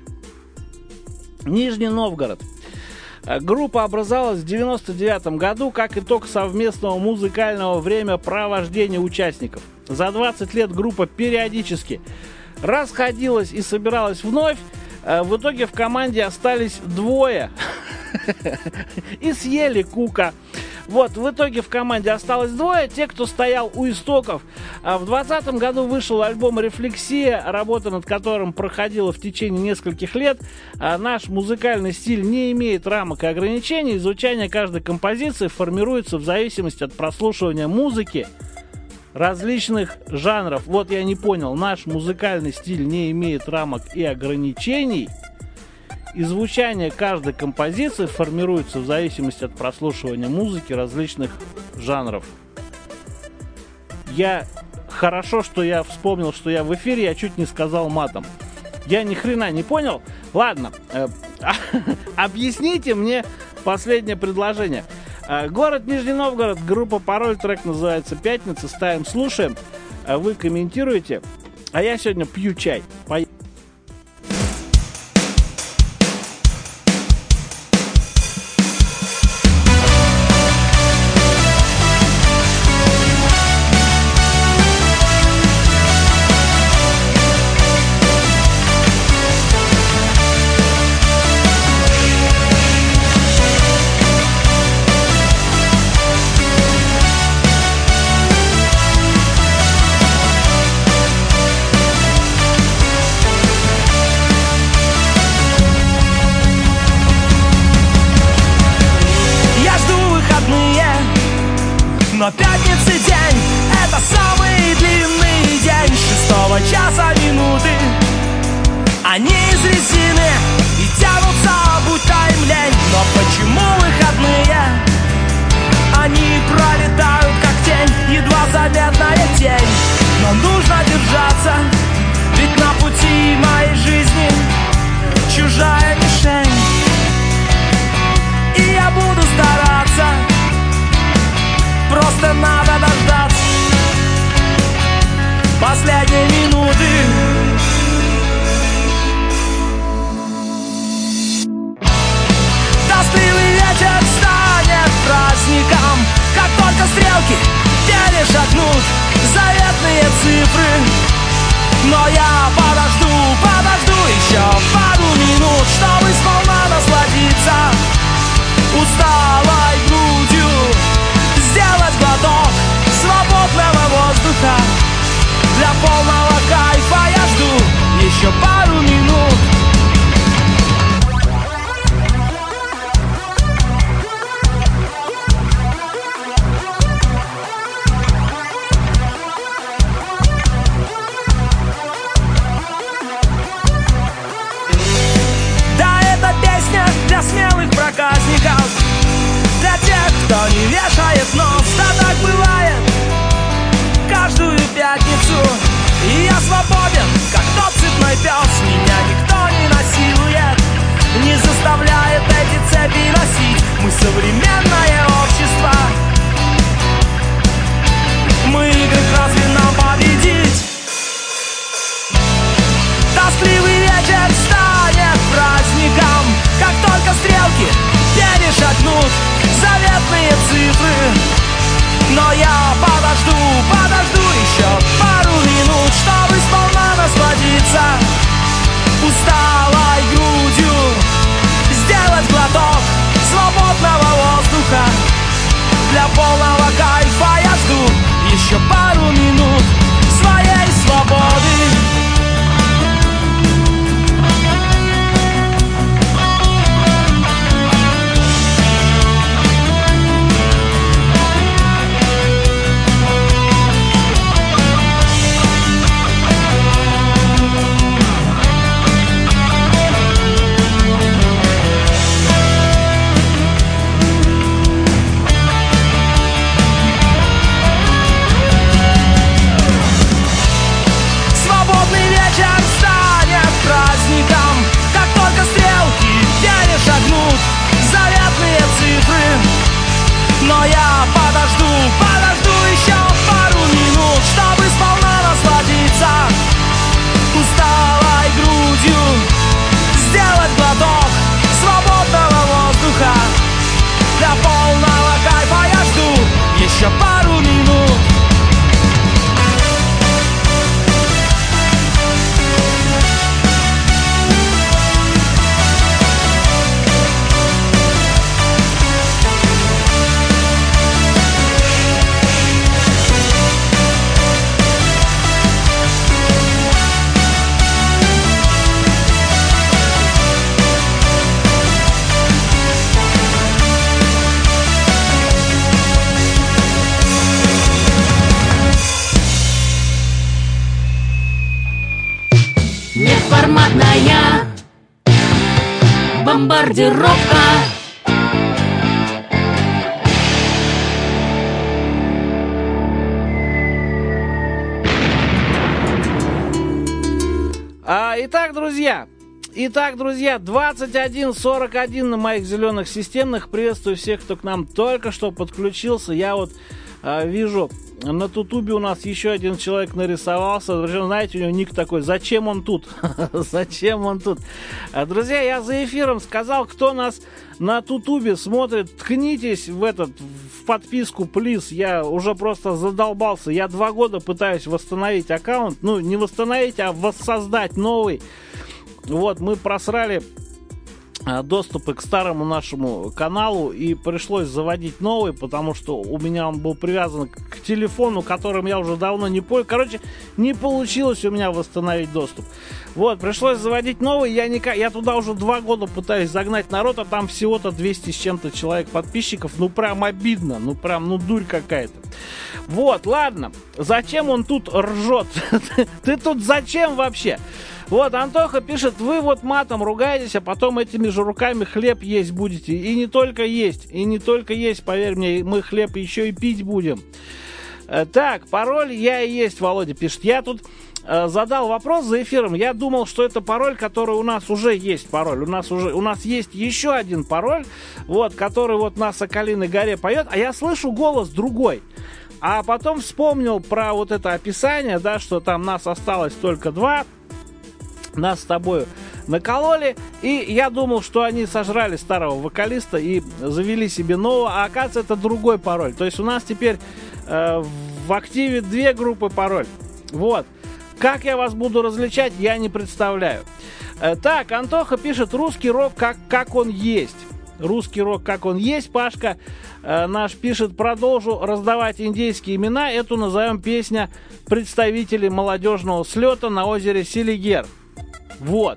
Нижний Новгород. Группа образовалась в девяносто девятом году как итог совместного музыкального времяпровождения участников. За двадцать лет группа периодически расходилась и собиралась вновь. В итоге в команде остались двое. И съели Кука. Вот, в итоге в команде осталось двое, те, кто стоял у истоков. А в двадцатом году вышел альбом «Рефлексия», работа над которым проходила в течение нескольких лет. А наш музыкальный стиль не имеет рамок и ограничений. Звучание каждой композиции формируется в зависимости от прослушивания музыки различных жанров. Вот я не понял, наш музыкальный стиль не имеет рамок и ограничений. И звучание каждой композиции формируется в зависимости от прослушивания музыки различных жанров. Я... Хорошо, что я вспомнил, что я в эфире, я чуть не сказал матом. Я ни хрена не понял. Ладно, э, Объясните мне последнее предложение. Город Нижний Новгород, группа «Пароль», трек называется «Пятница». Ставим, слушаем. Вы комментируете. А я сегодня пью чай. Поехали. Но пятница день — это самый длинный день. Шестого часа минуты, они из резины и тянутся, будто им лень. Но почему выходные? Они пролетают, как тень, едва заметная тень. Но нужно держаться, ведь на пути моей жизни чужая мишень. И я буду стараться, просто надо дождаться последней минуты. Тоскливый вечер станет праздником, как только стрелки перешагнут заветные цифры. Но я подожду, подожду еще пару минут, чтобы сполна насладиться усталой грудью, сделать глоток свободного воздуха. Для полного кайфа я жду еще пару минут. Да, эта песня для смелых проказников, для тех, кто не вешает нос. Да, так бывает каждую пятницу, и я свободен, как тот цепной пес. Меня никто не насилует, не заставляет эти цепи носить. Мы современное общество, мы игры, разве нам победить? Тоскливый вечер станет праздником, как только стрелки перешагнут заветные цифры. Но я подожду, подожду еще пару минут, чтобы сполна насладиться усталой грудью, сделать глоток свободного воздуха. Для полного кайфа я жду еще пару минут своей свободы. Но я подожду, подожду еще пару минут, чтобы сполна насладиться усталой грудью, сделать глоток свободного воздуха. Для полного кайфа я жду еще пару минут. Неформатная бомбардировка. А, итак, друзья, Итак, друзья, двадцать один сорок один на моих зеленых системных. Приветствую всех, кто к нам только что подключился. Я вот э, вижу, на Тутубе у нас еще один человек нарисовался. Причем, знаете, у него ник такой: зачем он тут? Зачем он тут? Друзья, я за эфиром сказал, кто нас на Тутубе смотрит, ткнитесь в этот, в подписку, плиз. Я уже просто задолбался. Я два года пытаюсь восстановить аккаунт. Ну, не восстановить, а воссоздать новый. Вот, мы просрали доступы к старому нашему каналу, и пришлось заводить новый, потому что у меня он был привязан к телефону, которым я уже давно не пользуюсь. Короче, не получилось у меня восстановить доступ. Вот, пришлось заводить новый. Я, никак, я туда уже два года пытаюсь загнать народ, а там всего-то двести с чем-то человек подписчиков. Ну, прям обидно. Ну, прям, ну, дурь какая-то. Вот, ладно. Зачем он тут ржет? Ты тут зачем вообще? Вот, Антоха пишет: вы вот матом ругаетесь, а потом этими же руками хлеб есть будете. И не только есть, и не только есть, поверь мне, мы хлеб еще и пить будем. Так, пароль я и есть, Володя пишет. Я тут э, задал вопрос за эфиром. Я думал, что это пароль, который у нас уже есть пароль. У нас уже, у нас есть еще один пароль, вот, который вот на Соколиной горе поет, а я слышу голос другой. А потом вспомнил про вот это описание, да, что там нас осталось только два. Нас с тобой накололи, и я думал, что они сожрали старого вокалиста и завели себе нового, а оказывается, это другой пароль. То есть у нас теперь э, в активе две группы пароль. Вот. Как я вас буду различать, я не представляю. Э, так, Антоха пишет: русский рок как, как он есть. Русский рок как он есть. Пашка э, наш пишет: продолжу раздавать индейские имена. Эту назовем песня представителей молодежного слета на озере Селигер. Вот.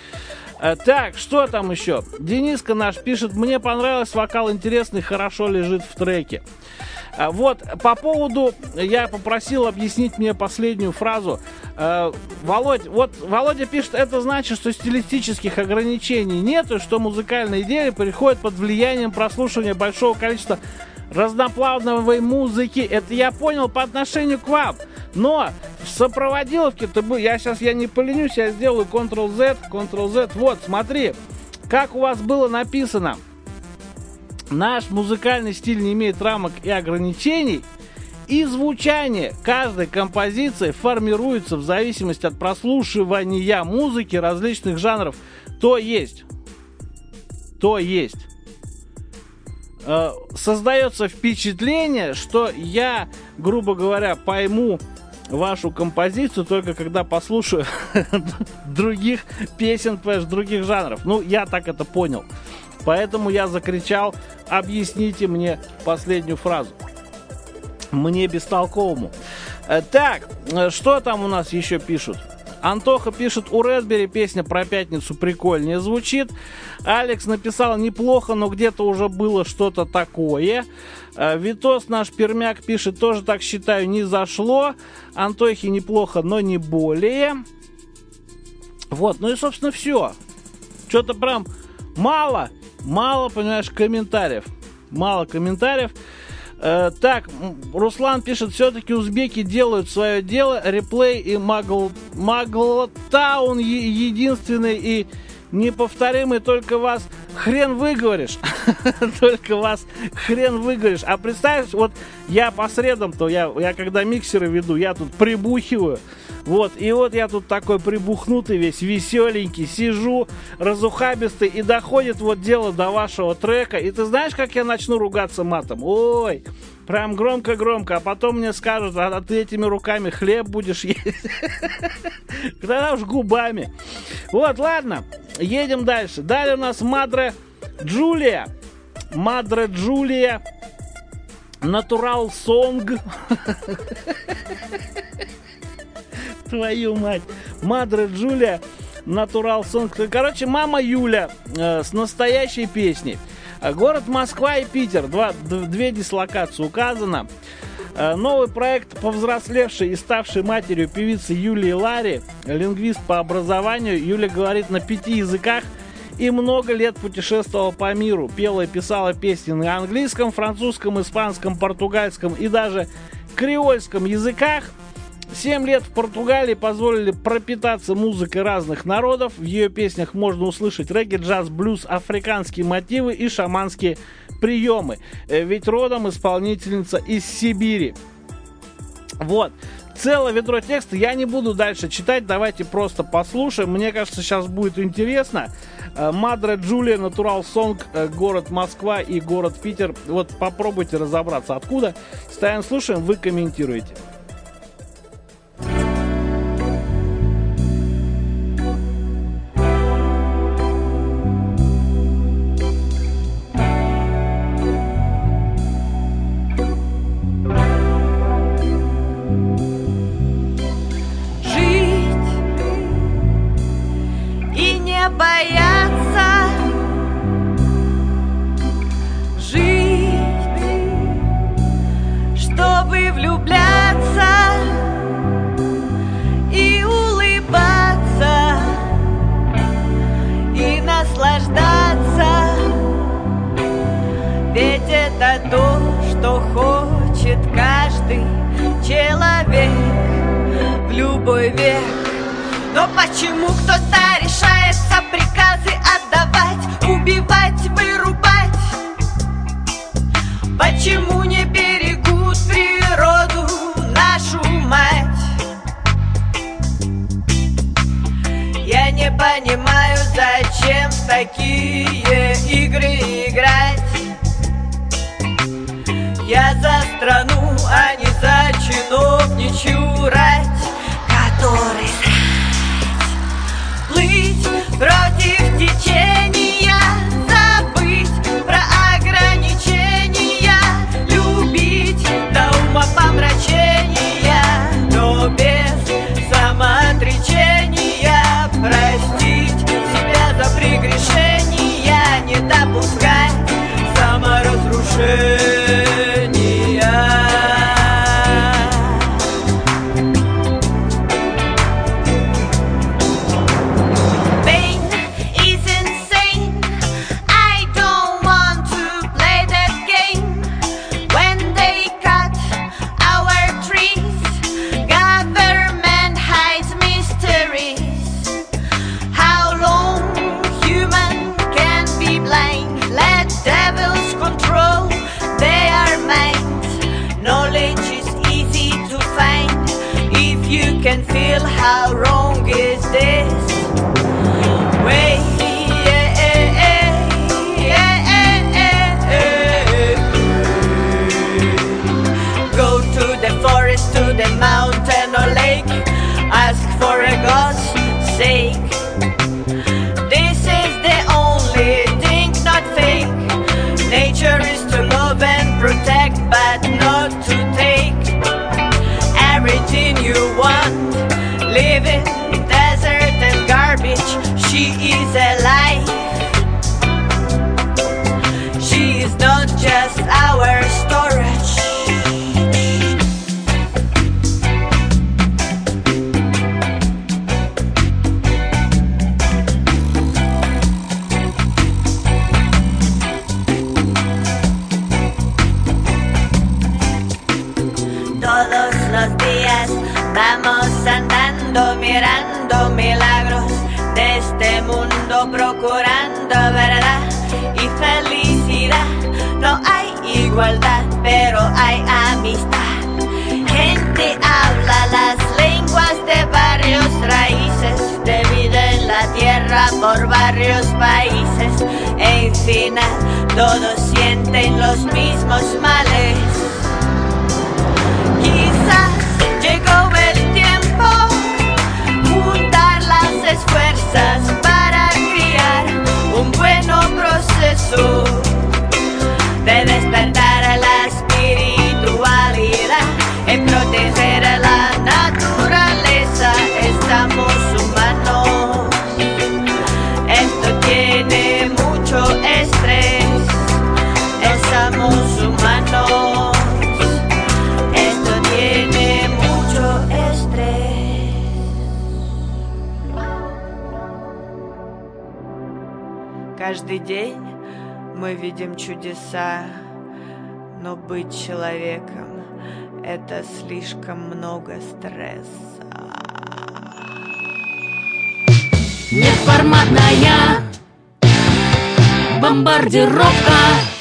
А, так, что там еще? Дениска наш пишет: мне понравилось, вокал интересный, хорошо лежит в треке. А, вот, по поводу, я попросил объяснить мне последнюю фразу. А, Володь, вот Володя пишет: это значит, что стилистических ограничений нет, и что музыкальные идеи приходят под влиянием прослушивания большого количества разноплановой музыки. Это я понял по отношению к вам. Но в сопроводиловке ты бы, я сейчас я не поленюсь, я сделаю контрол-Z, контрол-Z. Вот, смотри, как у вас было написано: наш музыкальный стиль не имеет рамок и ограничений, и звучание каждой композиции формируется в зависимости от прослушивания музыки различных жанров. То есть, то есть, э, создается впечатление, что я, грубо говоря, пойму вашу композицию только когда послушаю других песен, понимаешь, других жанров. Ну, я так это понял. Поэтому я закричал: объясните мне последнюю фразу. Мне бестолковому. Так, что там у нас еще пишут? Антоха пишет: у Рэдбери песня про пятницу прикольнее звучит. Алекс написал: неплохо, но где-то уже было что-то такое. Витос наш пермяк пишет: тоже так считаю, не зашло. Антохе неплохо, но не более. Вот, ну и собственно все. Что-то прям мало, мало, понимаешь, комментариев. Мало комментариев. Э, так, Руслан пишет: все-таки узбеки делают свое дело. Реплей и Магл... Маглтаун единственный и неповторимый, только вас хрен выговоришь. Только вас хрен выговоришь. А представь, вот я по средам-то, я, я когда миксеры веду, я тут прибухиваю. Вот, и вот я тут такой прибухнутый весь, веселенький, сижу, разухабистый, и доходит вот дело до вашего трека. И ты знаешь, как я начну ругаться матом? Ой, прям громко-громко. А потом мне скажут: а ты этими руками хлеб будешь есть? Тогда уж губами. Вот, ладно, едем дальше. Далее у нас Мадре Джулия. Мадре Джулия. Natural Song. Твою мать. Мадре Джулия. Natural Song. Короче, мама Юля э, с настоящей песней. Город Москва и Питер. Два, две дислокации указано. Э, новый проект повзрослевшей и ставшей матерью певицы Юлии Лари. Лингвист по образованию. Юля говорит на пяти языках и много лет путешествовала по миру. Пела и писала песни на английском, французском, испанском, португальском и даже креольском языках. Семь лет в Португалии позволили пропитаться музыкой разных народов. В ее песнях можно услышать регги, джаз, блюз, африканские мотивы и шаманские приемы. Ведь родом исполнительница из Сибири. Вот. Целое ведро текста я не буду дальше читать, давайте просто послушаем. Мне кажется, сейчас будет интересно. Мадре Джулия, Натурал Сонг, город Москва и город Питер. Вот попробуйте разобраться, откуда. Ставим, слушаем, вы комментируете. Бояться жить, чтобы влюбляться и улыбаться и наслаждаться. Ведь это то, что хочет каждый человек в любой век. Но почему кто-то решается приказы отдавать, убивать, вырубать? Почему не берегут природу, нашу мать? Я не понимаю, зачем в такие игры играть. Я за страну, а не за чиновничью рать, который плыть против течения, забыть про ограничения, любить до умопомрачения, но без самоотречения, простить себя за прегрешения, не допускать саморазрушения. Can feel how wrong is this way. Yeah, yeah, yeah, yeah, yeah. Go to the forest, to the mountain or lake, ask for a God's sake. This is the only thing not fake. Nature is to love and protect, but not to take everything you want. Live in desert and garbage. She is alive. She is not just our storage. Todos los días vamos andando, mirando milagros de este mundo, procurando verdad y felicidad. No hay igualdad, pero hay amistad. Gente habla las lenguas de varios raíces, de vida en la tierra por varios países. En final, todos sienten los mismos males. Quizás llegó el tiempo, juntar las fuerzas para crear un buen proceso de despertar la espiritualidad y proteger la naturaleza. Estamos humanos, esto tiene mucho estrés. Estamos humanos. Каждый день мы видим чудеса, но быть человеком это слишком много стресса. Неформатная бомбардировка.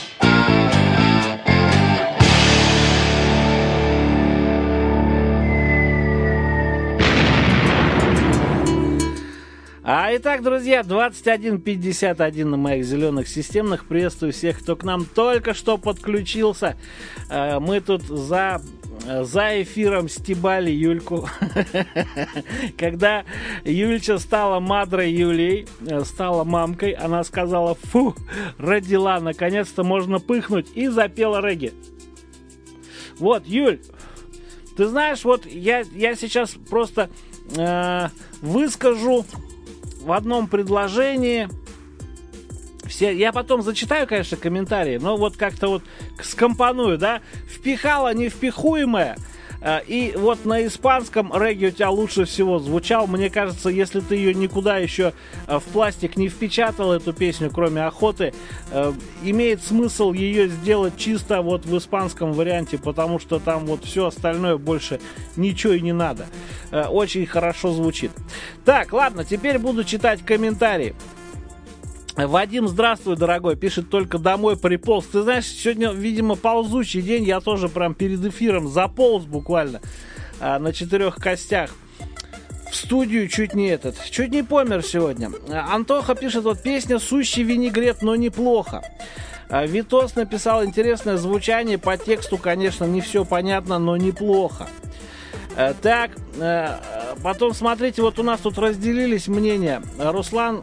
А итак, друзья, двадцать один пятьдесят один на моих зеленых системных. Приветствую всех, кто к нам только что подключился. Мы тут за, за эфиром стебали Юльку. Когда Юльча стала мадрой Юлей, стала мамкой, она сказала: фу, родила, наконец-то можно пыхнуть, и запела регги. Вот, Юль, ты знаешь, вот я, я сейчас просто э, выскажу в одном предложении все, я потом зачитаю, конечно, комментарии, но вот как-то вот скомпоную, да, впихала невпихуемое, и вот на испанском регги у тебя лучше всего звучал. Мне кажется, если ты ее никуда еще в пластик не впечатал, эту песню, кроме охоты, имеет смысл ее сделать чисто вот в испанском варианте, потому что там вот все остальное больше ничего и не надо. Очень хорошо звучит. Так, ладно, теперь буду читать комментарии. Вадим, здравствуй, дорогой, пишет: только домой приполз. Ты знаешь, сегодня, видимо, ползучий день. Я тоже прям перед эфиром заполз буквально а, на четырех костях в студию, чуть не этот, чуть не помер сегодня. Антоха пишет: вот песня «Сущий винегрет», но неплохо. а, Витос написал: интересное звучание, по тексту, конечно, не все понятно, но неплохо. а, Так, а, потом смотрите, вот у нас тут разделились мнения. Руслан...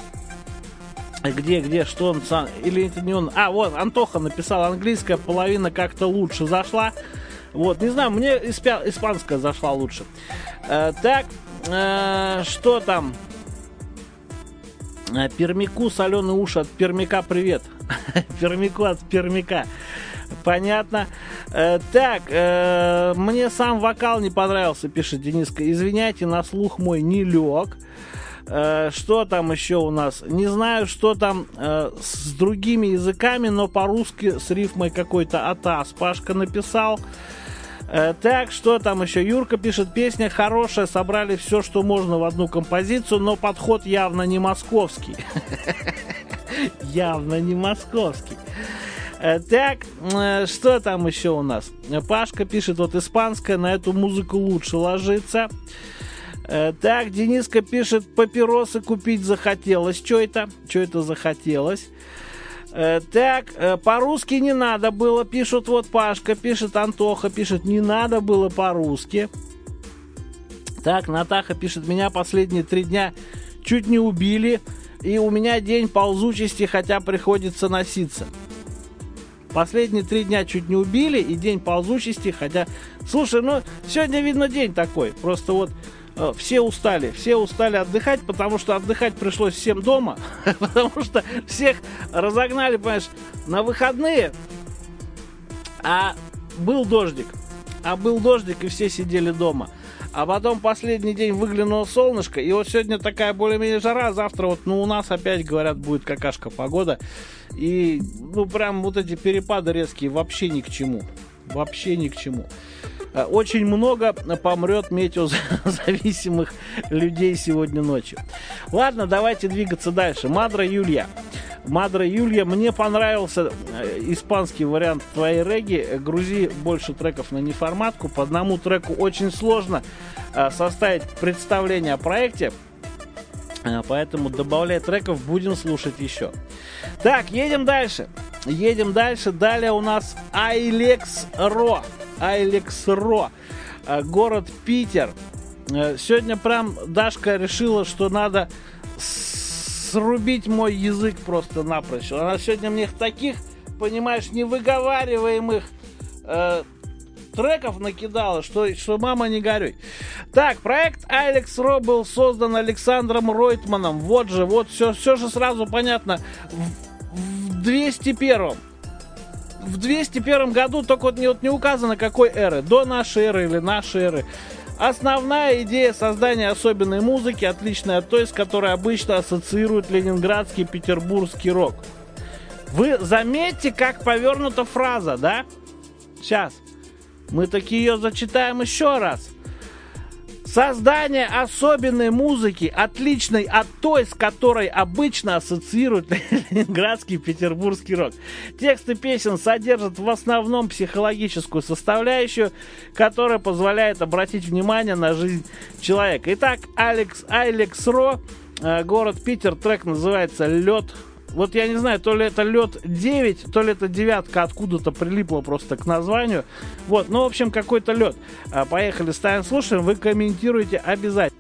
Где, где, что он сам, или это не он? А, вот, Антоха написал: английская половина как-то лучше зашла. Вот, не знаю, мне испя- испанская зашла лучше. э, Так, э, что там? э, Пермяку соленые уши от Пермяка привет. Пермяку от Пермяка. Понятно. э, Так, э, мне сам вокал не понравился, пишет Дениска. Извиняйте, на слух мой не лег. Что там еще у нас? Не знаю, что там э, с другими языками, но по-русски с рифмой какой-то атас Пашка написал. э, Так, что там еще? Юрка пишет: песня хорошая, собрали все, что можно в одну композицию, но подход явно не московский. Явно не московский. Так, что там еще у нас? Пашка пишет: вот испанская на эту музыку лучше ложится. Так, Дениска пишет: папиросы купить захотелось. Что это? Что это захотелось? Так, по-русски не надо было, пишут. Вот Пашка пишет, Антоха пишет: не надо было по-русски. Так, Натаха пишет: меня последние три дня чуть не убили, и у меня день ползучести, хотя приходится носиться. Последние три дня чуть не убили, и день ползучести, хотя... Слушай, ну, сегодня, видно, день такой. Просто вот э, все устали. Все устали отдыхать, потому что отдыхать пришлось всем дома. Потому что всех разогнали, понимаешь, на выходные. А был дождик. А был дождик, и все сидели дома. А потом последний день выглянуло солнышко, и вот сегодня такая более-менее жара, а завтра вот, ну, у нас опять, говорят, будет какашка погода. И, ну, прям вот эти перепады резкие вообще ни к чему. Вообще ни к чему. Очень много помрет метеозависимых людей сегодня ночью. Ладно, давайте двигаться дальше. Мадра Юлия. Мадра Юлия, мне понравился испанский вариант твоей регги. Грузи больше треков на неформатку. По одному треку очень сложно составить представление о проекте. Поэтому добавляй треков, будем слушать еще. Так, едем дальше. Едем дальше. Далее у нас Айлекс-Ро. Айлекс-Ро. Город Питер. Сегодня прям Дашка решила, что надо срубить мой язык просто-напрочь. Она сегодня мне таких, понимаешь, невыговариваемых э, треков накидала, что, что мама не горюй. Так, проект Айлекс-Ро был создан Александром Ройтманом. Вот же, вот все, все же сразу понятно. В, в двести первом. В двести первом году только вот не, вот не указано какой эры. До нашей эры или нашей эры. Основная идея создания особенной музыки, отличная от той, с которой обычно ассоциируют ленинградский, петербургский рок. Вы заметьте, как повернута фраза, да? Сейчас. Мы таки ее зачитаем еще раз. Создание особенной музыки, отличной от той, с которой обычно ассоциируют ленинградский и петербургский рок. Тексты песен содержат в основном психологическую составляющую, которая позволяет обратить внимание на жизнь человека. Итак, Алекс, Алекс Ро, город Питер, трек называется «Лед». Вот я не знаю, то ли это лед девять, то ли это девятка откуда-то прилипла просто к названию. Вот, ну, в общем, какой-то лед. Поехали, ставим, слушаем, вы комментируете обязательно.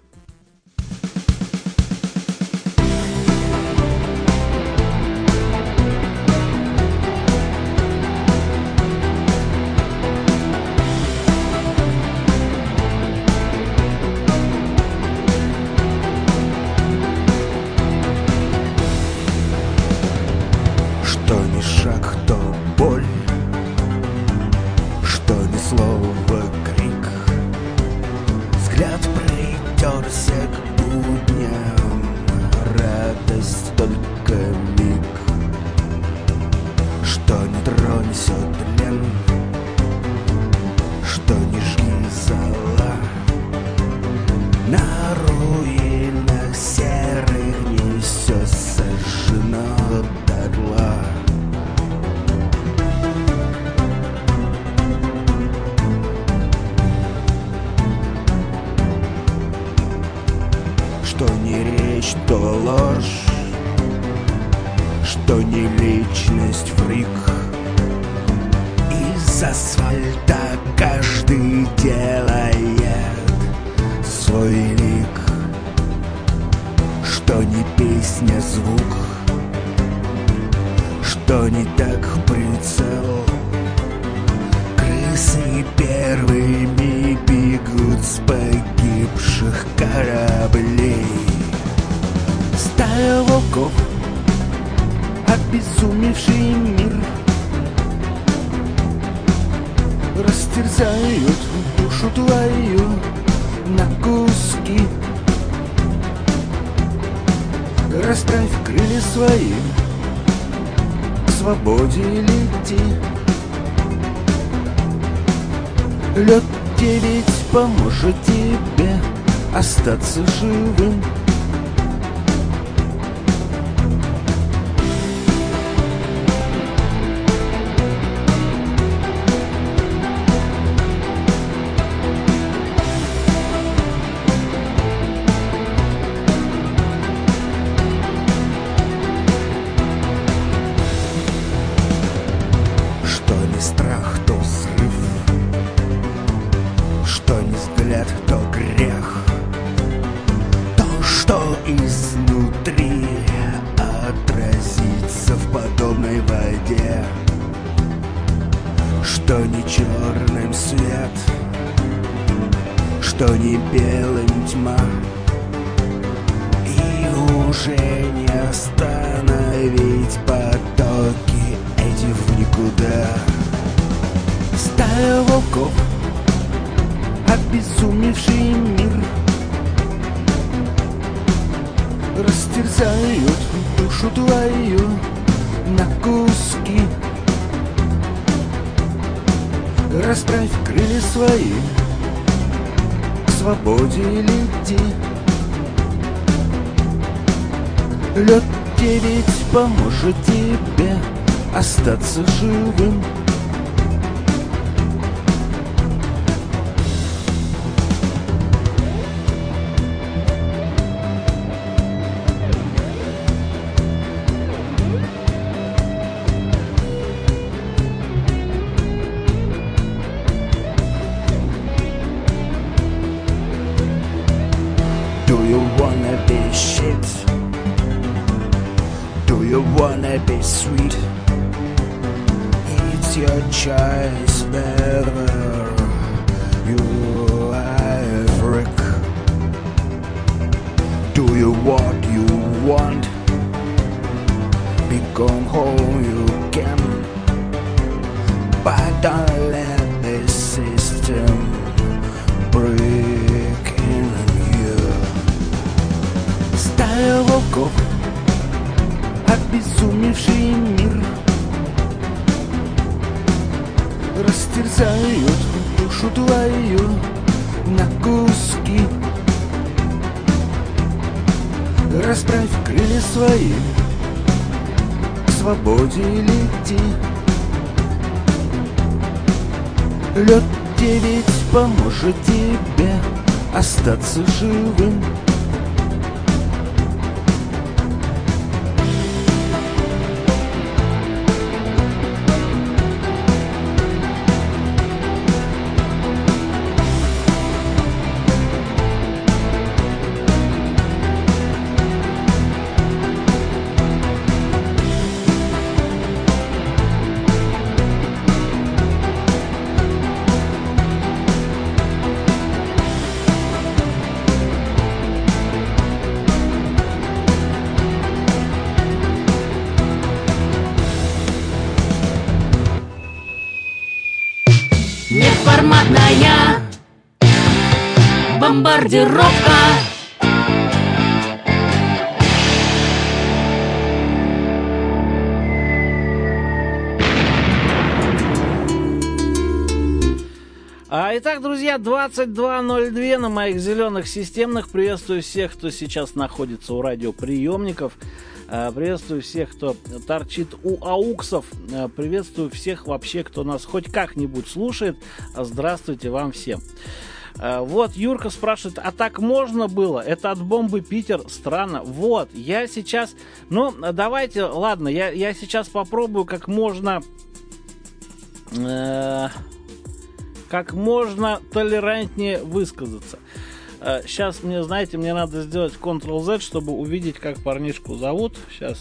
Лед девять поможет тебе остаться живым. Что не белым тьма, и уже не остановить потоки эти в никуда. Стая волков, обезумевший мир, растерзают душу твою на куски. Расправь крылья свои, к свободе лети. Лед девять поможет тебе остаться живым. Do you wanna be shit? Do you wanna be sweet? It's your choice, whether you have Rick. Do you what you want? Become whole you can, but don't let this system break in you. Стая волков, обезумевший мир, растерзают растерзают душу твою на куски. Расправь крылья свои, к свободе лети. Лед девять поможет тебе остаться живым. Неформатная бомбардировка. А, итак, друзья, двадцать два ноль два на моих зеленых системных. Приветствую всех, кто сейчас находится у радиоприемников. Приветствую всех, кто торчит у ауксов. Приветствую всех вообще, кто нас хоть как-нибудь слушает. Здравствуйте вам всем. Вот, Юрка спрашивает, а так можно было? Это от бомбы Питер, странно. Вот, я сейчас... Ну, давайте, ладно, я, я сейчас попробую как можно... Э, как можно толерантнее высказаться. Сейчас мне, знаете, мне надо сделать контрол зет, чтобы увидеть, как парнишку зовут. Сейчас.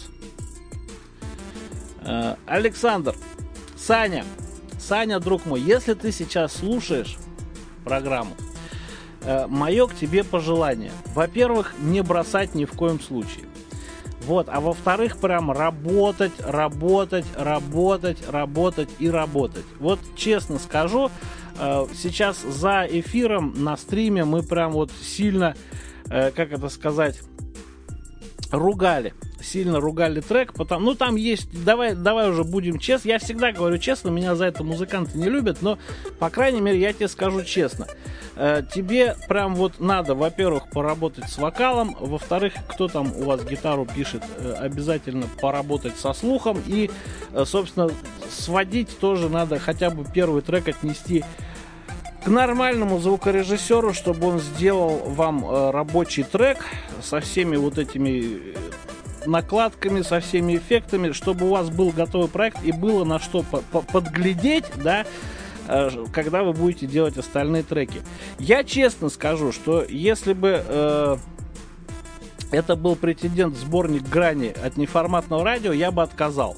Александр. Саня. Саня, друг мой, если ты сейчас слушаешь программу, мое к тебе пожелание. Во-первых, не бросать ни в коем случае. Вот, а во-вторых, прям работать, работать, работать, работать и работать. Вот честно скажу, сейчас за эфиром на стриме мы прям вот сильно, как это сказать, ругали. Сильно ругали трек, потому, ну там есть, давай, давай уже будем честны, я всегда говорю честно, меня за это музыканты не любят, но, по крайней мере, я тебе скажу честно, э, тебе прям вот надо, во-первых, поработать с вокалом, во-вторых, кто там у вас гитару пишет, э, обязательно поработать со слухом и, э, собственно, сводить тоже надо, хотя бы первый трек отнести к нормальному звукорежиссеру, чтобы он сделал вам э, рабочий трек со всеми вот этими накладками, со всеми эффектами, чтобы у вас был готовый проект и было на что по- подглядеть, да, э, когда вы будете делать остальные треки. Я честно скажу, что если бы э, это был претендент в сборник «Грани» от неформатного радио, я бы отказал.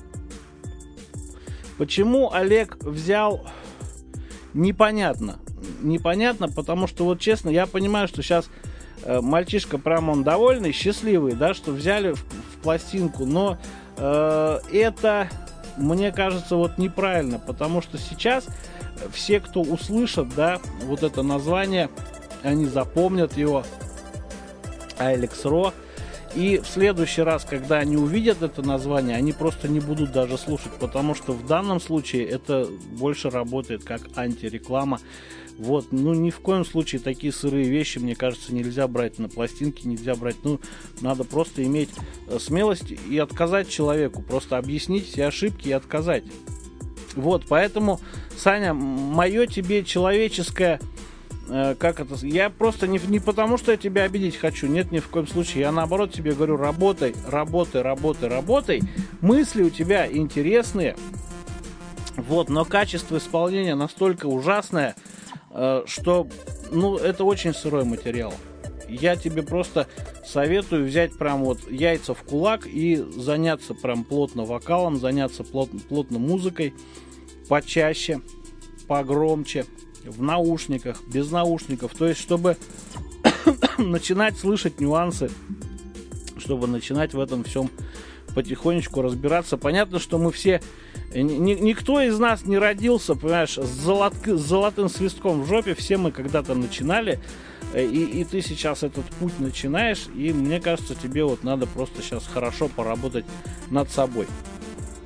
Почему Олег взял, непонятно. Непонятно, потому что вот честно, я понимаю, что сейчас э, мальчишка прям он довольный, счастливый, да, что взяли в, в пластинку, но э, это, мне кажется, вот неправильно, потому что сейчас все, кто услышат, да, вот это название, они запомнят его, Алекс Ро, и в следующий раз, когда они увидят это название, они просто не будут даже слушать, потому что в данном случае это больше работает как антиреклама. Вот, ну ни в коем случае такие сырые вещи, мне кажется, нельзя брать на пластинки, нельзя брать, ну, надо просто иметь э, смелость и отказать человеку, просто объяснить все ошибки и отказать. Вот, поэтому, Саня, мое тебе человеческое, э, как это, я просто не, не потому, что я тебя обидеть хочу, нет, ни в коем случае, я наоборот тебе говорю, работай, работай, работай, работай, мысли у тебя интересные, вот, но качество исполнения настолько ужасное, что, ну, это очень сырой материал. Я тебе просто советую взять прям вот яйца в кулак и заняться прям плотно вокалом, заняться плотно, плотно музыкой, почаще, погромче, в наушниках, без наушников. То есть, чтобы начинать слышать нюансы, чтобы начинать в этом всем потихонечку разбираться. Понятно, что мы все... Ни, никто из нас не родился, понимаешь, с, золот, с золотым свистком в жопе. Все мы когда-то начинали. И, и ты сейчас этот путь начинаешь. И мне кажется, тебе вот надо просто сейчас хорошо поработать над собой.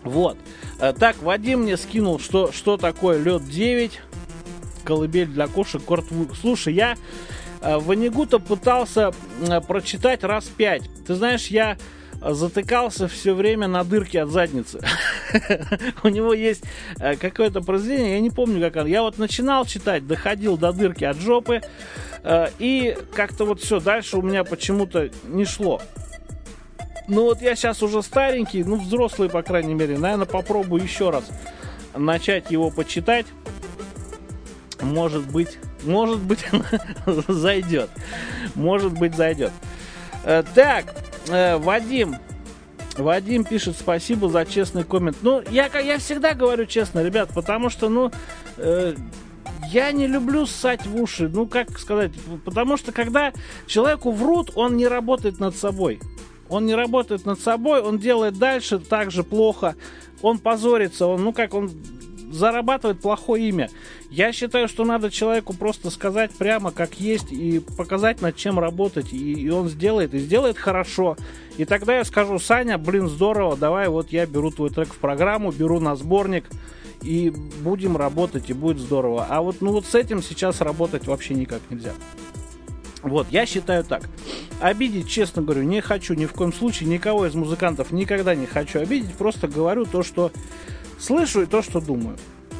Вот. Так, Вадим мне скинул, что, что такое лед девять, колыбель для кошек, Кортвуд. Слушай, я Воннегута пытался прочитать раз пять. Ты знаешь, я затыкался все время на дырке от задницы. У него есть какое-то произведение, я не помню, как оно. Я вот начинал читать, доходил до дырки от жопы, и как-то вот все, дальше у меня почему-то не шло. Ну вот я сейчас уже старенький, ну взрослый, по крайней мере, наверное, попробую еще раз начать его почитать. Может быть, может быть, зайдет. Может быть, зайдет. Так, Вадим. Вадим пишет: спасибо за честный коммент. Ну, я, я всегда говорю честно, ребят, потому что, ну, э, я не люблю ссать в уши. Ну, как сказать, потому что, когда человеку врут, он не работает над собой. Он не работает над собой, он делает дальше так же плохо, он позорится, он, ну, как, он зарабатывает плохое имя. Я считаю, что надо человеку просто сказать прямо как есть и показать, над чем работать, и, и он сделает, и сделает хорошо. И тогда я скажу: Саня, блин, здорово, давай, вот я беру твой трек в программу, беру на сборник, и будем работать, и будет здорово. А вот, ну вот с этим сейчас работать вообще никак нельзя. Вот, я считаю так. Обидеть, честно говорю, не хочу ни в коем случае, никого из музыкантов никогда не хочу обидеть, просто говорю то, что слышу, и то, что думаю.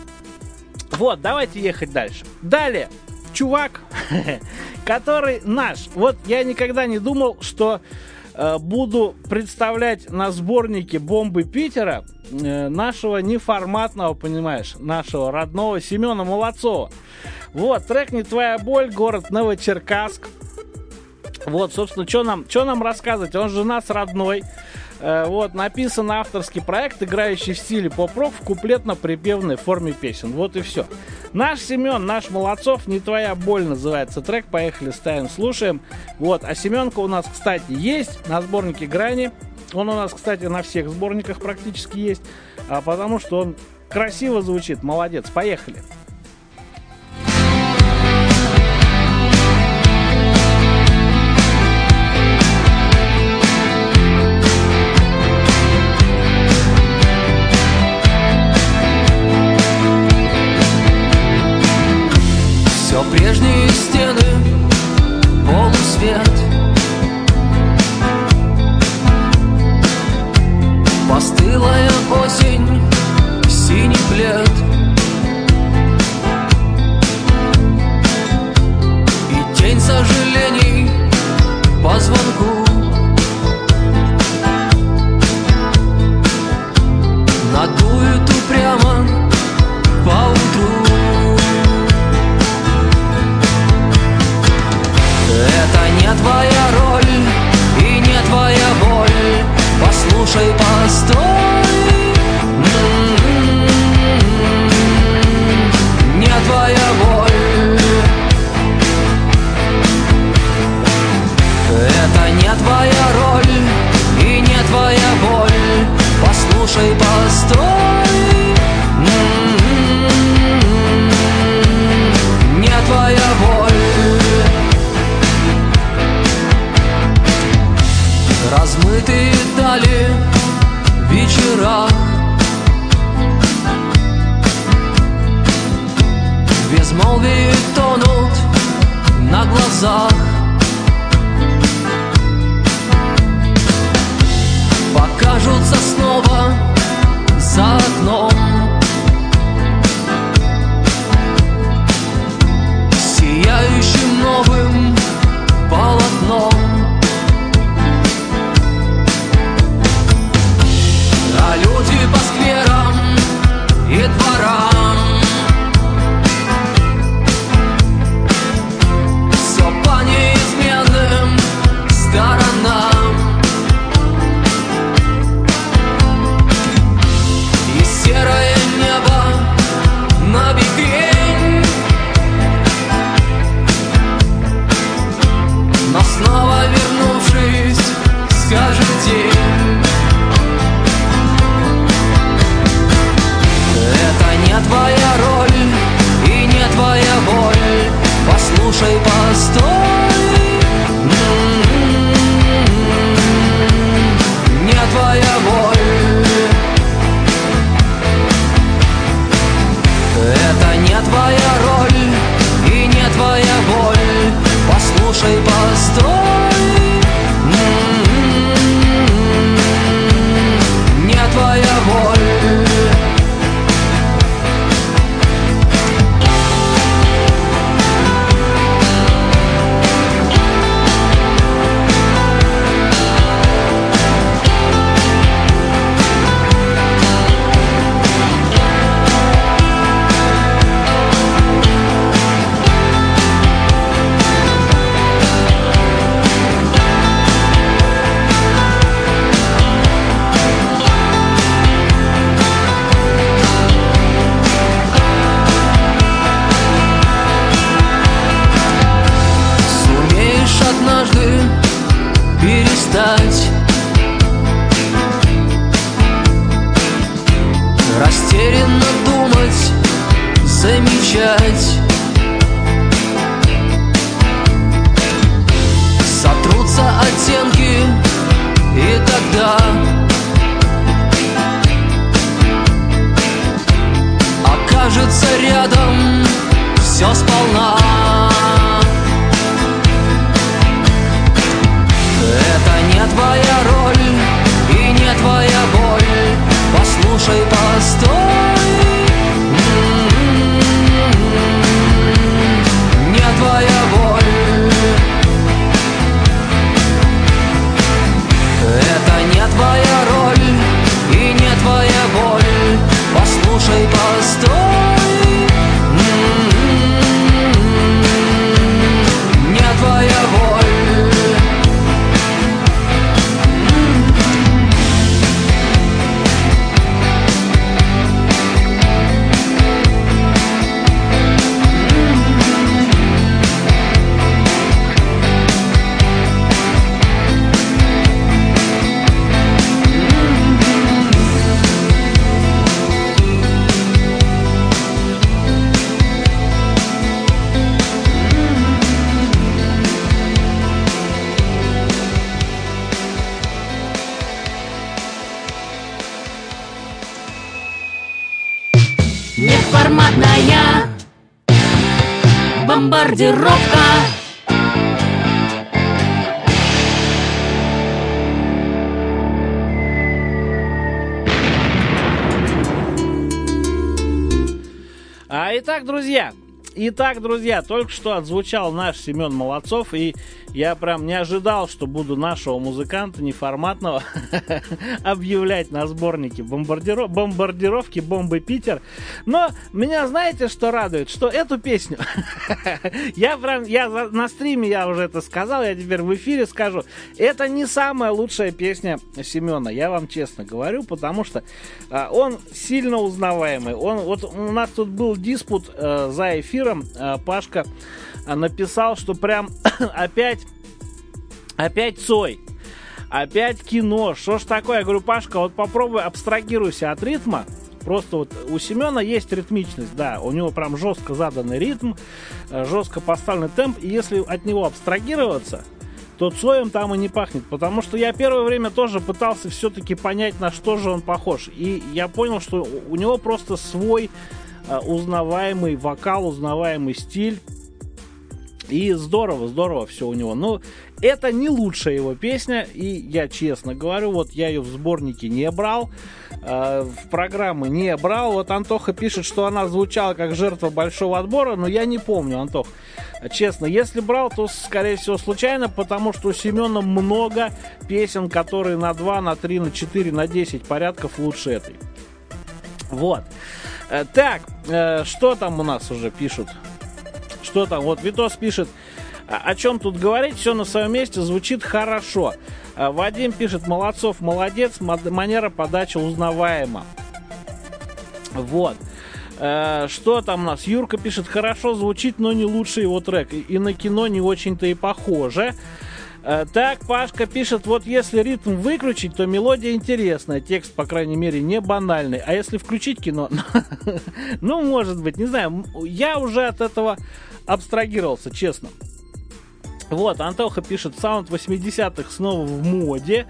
Вот, давайте ехать дальше. Далее, чувак, который наш. Вот я никогда не думал, что э, буду представлять на сборнике «Бомбы Питера» э, нашего неформатного, понимаешь, нашего родного Семена Молодцова. Вот, трек «Не твоя боль», город Новочеркасск. Вот, собственно, что нам, что нам рассказывать? Он же нас родной. Э, вот, написан авторский проект, играющий в стиле поп-рок в куплетно-припевной форме песен. Вот и все. Наш Семен, наш Молодцов, «Не твоя боль» называется трек. Поехали, ставим, слушаем. Вот, а Семенка у нас, кстати, есть на сборнике «Грани». Он у нас, кстати, на всех сборниках практически есть, а потому что он красиво звучит. Молодец, поехали. Все прежние стены, полусвет, постылая осень, синий плед, и тень сожалений по звонку. Надует упрямо поутру. Это не твоя роль и не твоя боль. Послушай, постой. Не твоя боль. Это не твоя роль и не твоя боль. Послушай, постой. Не твоя боль. Размытые дали вечера, в безмолвии тонут на глазах. Покажутся снова за окном сияющим новым полотном. А люди по скверам и дворам все по неизменным сторонам. И серое небо на бекрень Послушай, постой, не твоя боль. Перестать растерянно думать, замечать. Сотрутся оттенки, и тогда окажется рядом все сполна. Это не твоя роль и не твоя боль. Послушай, постой, не твоя боль. Это не твоя роль и не твоя боль. Послушай, постой, не твоя боль. Неформатная бомбардировка. А итак, друзья, итак, друзья, только что отзвучал наш Семен Молодцов, и я прям не ожидал, что буду нашего музыканта неформатного объявлять на сборнике бомбардиров... бомбардировки «Бомбы Питер». Но меня, знаете, что радует? Что эту песню я прям, я на стриме я уже это сказал, я теперь в эфире скажу. Это не самая лучшая песня Семена, я вам честно говорю, потому что а, он сильно узнаваемый. Он, вот у нас тут был диспут а, за эфиром, а, Пашка а, написал, что прям опять Опять Цой, опять кино, что ж такое? Я говорю, Пашка, вот попробуй абстрагируйся от ритма. Просто вот у Семена есть ритмичность, да, у него прям жестко заданный ритм, жестко поставленный темп, и если от него абстрагироваться, то Цоем там и не пахнет, потому что я первое время тоже пытался все-таки понять, на что же он похож, и я понял, что у него просто свой узнаваемый вокал, узнаваемый стиль. И здорово, здорово все у него. Но это не лучшая его песня. И я честно говорю, вот я ее в сборнике не брал, э, в программы не брал. Вот Антоха пишет, что она звучала как жертва большого отбора. Но я не помню, Антох. Честно, если брал, то скорее всего случайно. Потому что у Семена много песен, которые на два, на три, на четыре, на десять порядков лучше этой. Вот. э, Так, э, что там у нас уже пишут? Что там? Вот Витос пишет, о чем тут говорить, все на своем месте, звучит хорошо. Вадим пишет, Молодцов молодец, манера подачи узнаваема. Вот. Что там у нас? Юрка пишет, хорошо звучит, но не лучший его трек. И на кино не очень-то и похоже. Так, Пашка пишет, вот если ритм выключить, то мелодия интересная, текст, по крайней мере, не банальный. А если включить кино, ну, может быть, не знаю, я уже от этого абстрагировался, честно. Вот, Антоха пишет, саунд восьмидесятых снова в моде.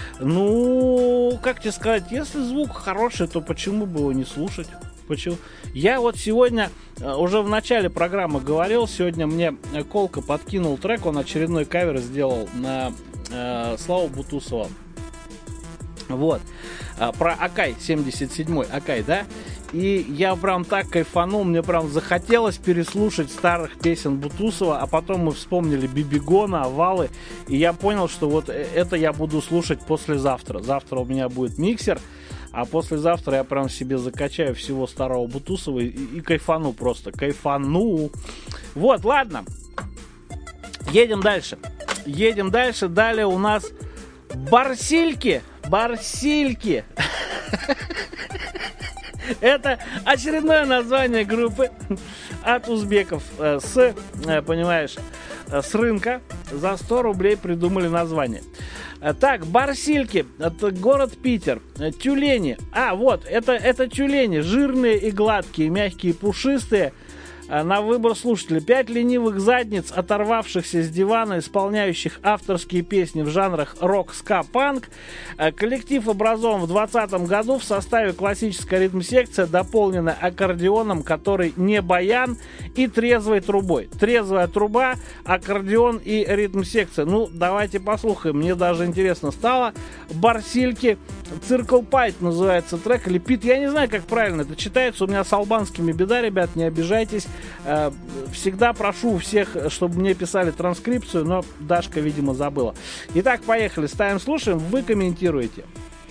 Ну, как тебе сказать, если звук хороший, то почему бы его не слушать? Почему? Я вот сегодня уже в начале программы говорил, сегодня мне Колка подкинул трек, он очередной кавер сделал на э, Славу Бутусова. Вот. А, про Акай, семьдесят седьмой Акай, да? И я прям так кайфанул, мне прям захотелось переслушать старых песен Бутусова, а потом мы вспомнили Бибигона, Овалы, и я понял, что вот это я буду слушать послезавтра. Завтра у меня будет миксер, а послезавтра я прям себе закачаю всего старого Бутусова и, и кайфану просто, кайфану. Вот, ладно, едем дальше. Едем дальше, далее у нас Барсильки, Барсильки. Это очередное название группы от узбеков э, с, э, понимаешь, э, с рынка за сто рублей придумали название. Э, так, Барсильки, это город Питер. Э, тюлени, а вот, это, это тюлени, жирные и гладкие, мягкие и пушистые. На выбор слушателя. Пять ленивых задниц, оторвавшихся с дивана, исполняющих авторские песни в жанрах рок, ска, панк. Коллектив образован в двадцатом году в составе классическая ритм-секция, дополнена аккордеоном, который не баян, и трезвой трубой. Трезвая труба, аккордеон и ритм-секция. Ну, давайте послушаем. Мне даже интересно стало. Барсильки, Circle Pite называется трек, или Пит, я не знаю, как правильно это читается. У меня с албанскими беда, ребят, не обижайтесь. Всегда прошу у всех, чтобы мне писали транскрипцию, но Дашка, видимо, забыла. Итак, поехали, ставим, слушаем, вы комментируете.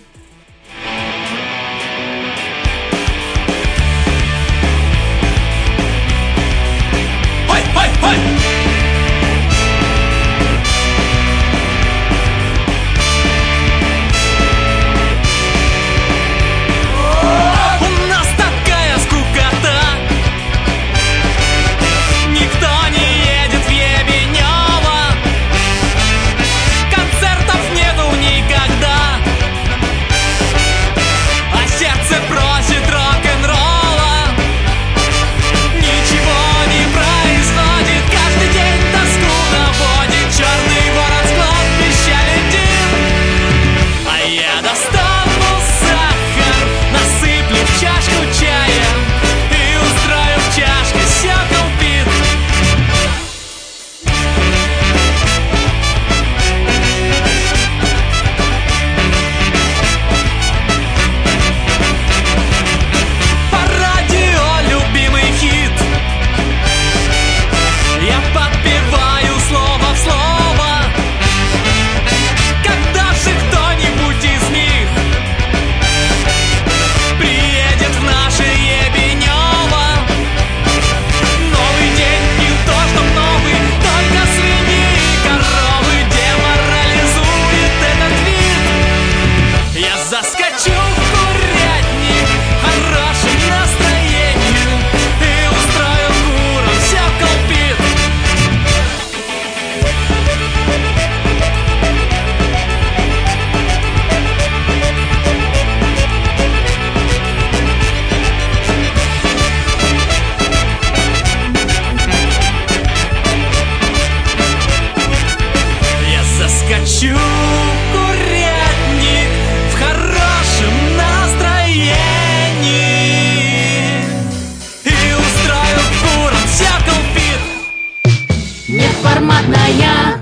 Неформатная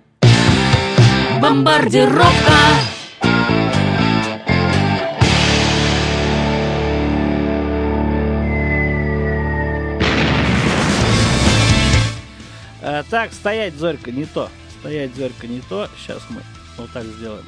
бомбардировка. Э, так, стоять, Зорька, не то. Стоять, Зорька, не то. Сейчас мы вот так сделаем.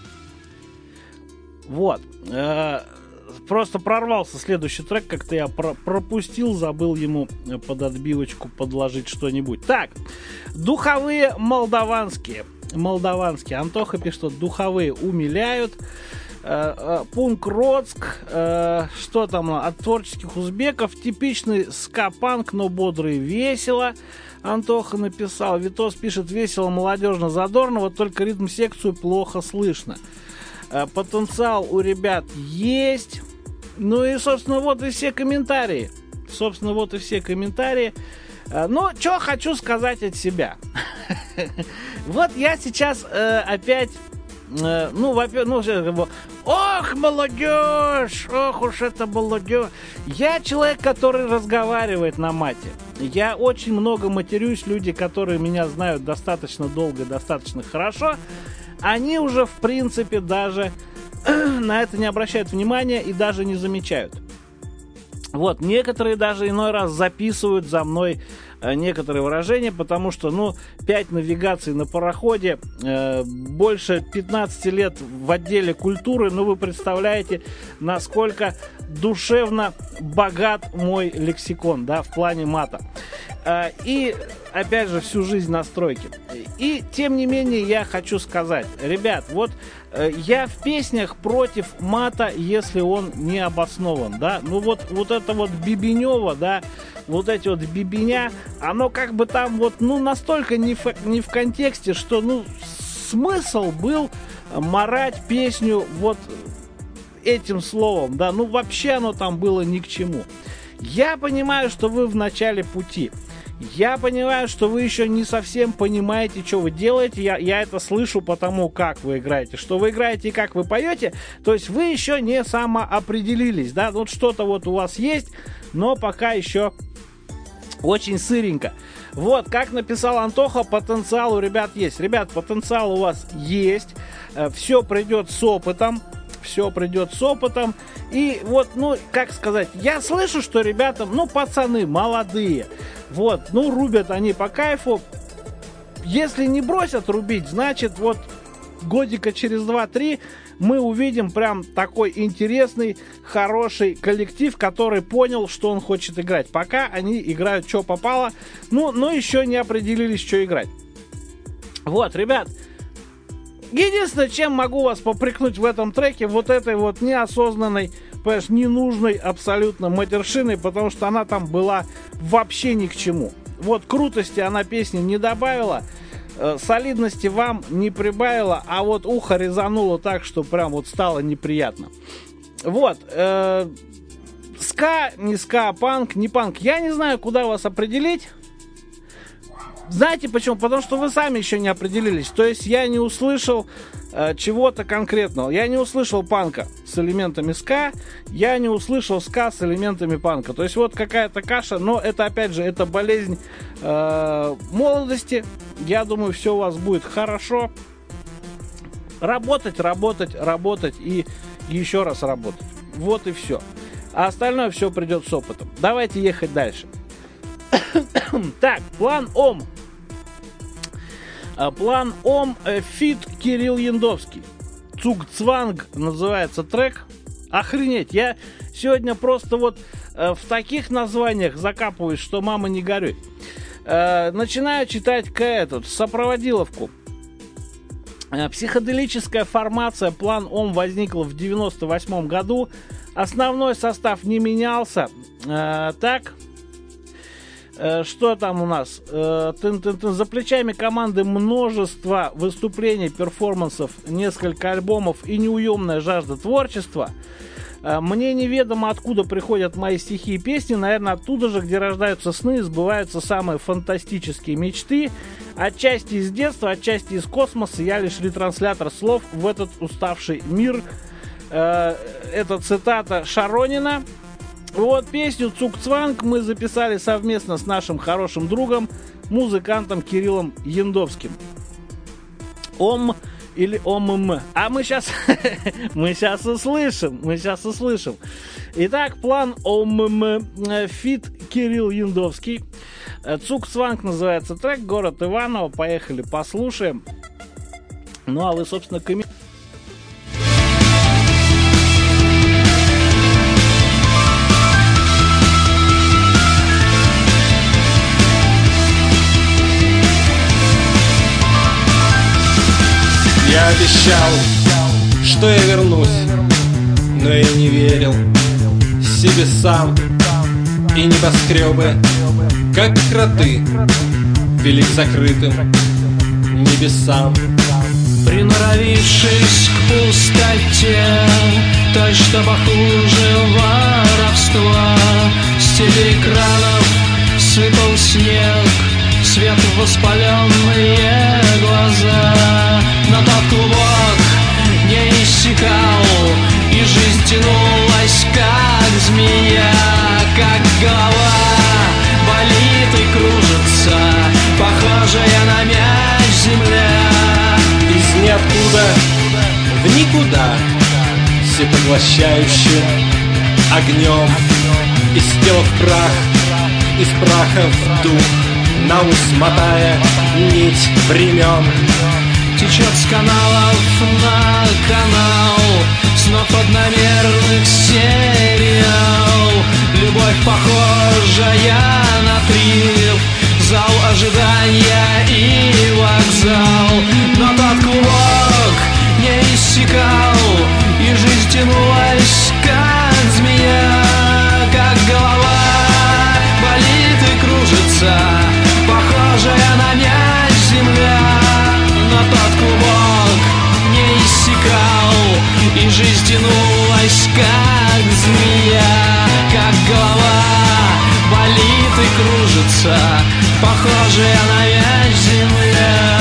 Вот. Э, просто прорвался следующий трек. Как-то я про- пропустил, забыл ему под отбивочку подложить что-нибудь. Так, духовые молдаванские. Молдаванские. Антоха пишет, что духовые умиляют. Э, э, Пунк-Роцк. Э, что там от творческих узбеков? Типичный ска-панк, но бодрый, весело. Антоха написал. Витос пишет, весело, молодежно, задорно, вот только ритм-секцию плохо слышно. Э, потенциал у ребят есть. Ну и, собственно, вот и все комментарии. Собственно, вот и все комментарии. Э, ну, что хочу сказать от себя. Вот я сейчас э, опять... Э, ну, во-первых, ну, Ох, молодежь! Ох уж это молодежь! Я человек, который разговаривает на мате. Я очень много матерюсь. Люди, которые меня знают достаточно долго, достаточно хорошо, они уже, в принципе, даже на это не обращают внимания и даже не замечают. Вот, некоторые даже иной раз записывают за мной э, некоторые выражения, потому что, ну, пять навигаций на пароходе, э, больше пятнадцати лет в отделе культуры, ну, вы представляете, насколько душевно богат мой лексикон, да, в плане мата. Э, и, опять же, всю жизнь на стройке. И, тем не менее, я хочу сказать, ребят, вот э, я в песнях против мата, если он не обоснован, да, ну, вот, вот это вот бибенево, да, вот эти вот бибеня, оно как бы там вот, ну, настолько не в, не в контексте, что, ну, смысл был марать песню вот этим словом, да, ну, вообще оно там было ни к чему. Я понимаю, что вы в начале пути. Я понимаю, что вы еще не совсем понимаете, что вы делаете. Я, я это слышу по тому, как вы играете. Что вы играете и как вы поете. То есть вы еще не самоопределились, да. Вот что-то вот у вас есть, но пока еще очень сыренько. Вот, как написал Антоха, потенциал у ребят есть. Ребят, потенциал у вас есть. Все придет с опытом. Все придет с опытом. И вот, ну, как сказать, я слышу, что ребята, ну, пацаны, молодые. Вот, ну, рубят они по кайфу. Если не бросят рубить, значит, вот годика через два-три мы увидим прям такой интересный, хороший коллектив, который понял, что он хочет играть. Пока они играют, что попало, ну, но еще не определились, что играть. Вот, ребят, единственное, чем могу вас попрекнуть в этом треке, вот этой вот неосознанной, понимаешь, ненужной абсолютно матершиной, потому что она там была вообще ни к чему. Вот крутости она песни не добавила, э, солидности вам не прибавила, а вот ухо резануло так, что прям вот стало неприятно. Вот, э, ска, не ска, панк, не панк. Я не знаю, куда вас определить. Знаете почему? Потому что вы сами еще не определились. То есть я не услышал э, чего-то конкретного. Я не услышал панка с элементами ска. Я не услышал ска с элементами панка. То есть вот какая-то каша. Но это, опять же, это болезнь э, молодости. Я думаю, все у вас будет хорошо. Работать, работать, работать и еще раз работать. Вот и все. А остальное все придет с опытом. Давайте ехать дальше. Так, план Ом. План Ом, фит Кирилл Яндовский. Цугцванг называется трек. Охренеть, я сегодня просто вот в таких названиях закапываюсь, что мама не горюй. Начинаю читать к этот, сопроводиловку. Психоделическая формация план Ом возникла в девяносто восьмом году. Основной состав не менялся. Так. Что там у нас? Тын-тын-тын. За плечами команды множество выступлений, перформансов, несколько альбомов и неуемная жажда творчества. Мне неведомо, откуда приходят мои стихи и песни. Наверное, оттуда же, где рождаются сны и сбываются самые фантастические мечты. Отчасти из детства, отчасти из космоса. Я лишь ретранслятор слов в этот уставший мир. Это цитата Шаронина. Вот песню «Цугцванг» мы записали совместно с нашим хорошим другом, музыкантом Кириллом Яндовским. Ом или ОММ. А мы сейчас, мы сейчас услышим, мы сейчас услышим. Итак, план ОММ, фит Кирилл Яндовский. «Цугцванг» называется трек, город Иваново. Поехали, послушаем. Ну, а вы, собственно, комментируйте. Я обещал, что я вернусь, но я не верил себе сам. И небоскребы, как кроты, вели к закрытым небесам. Приноровившись к пустоте, той, что похуже воровства, с телеэкранов сыпал снег, свет в воспаленные глаза. Но тот клубок не иссякал, ниоткуда в никуда, всепоглощающим огнем, из тела в прах, из праха в дух, на ус мотая нить времен. Течет с каналов на канал, снов одномерных сериал. Любовь, похожая на трip, зал ожидания и вокзал. Но тот клубок не иссякал, и жизнь тянулась, как змея, как голова болит и кружится, похожая на мяч земля. Но тот клубок не иссякал, и жизнь тянулась, как змея, как голова болит и кружится, похожая на мяч земля.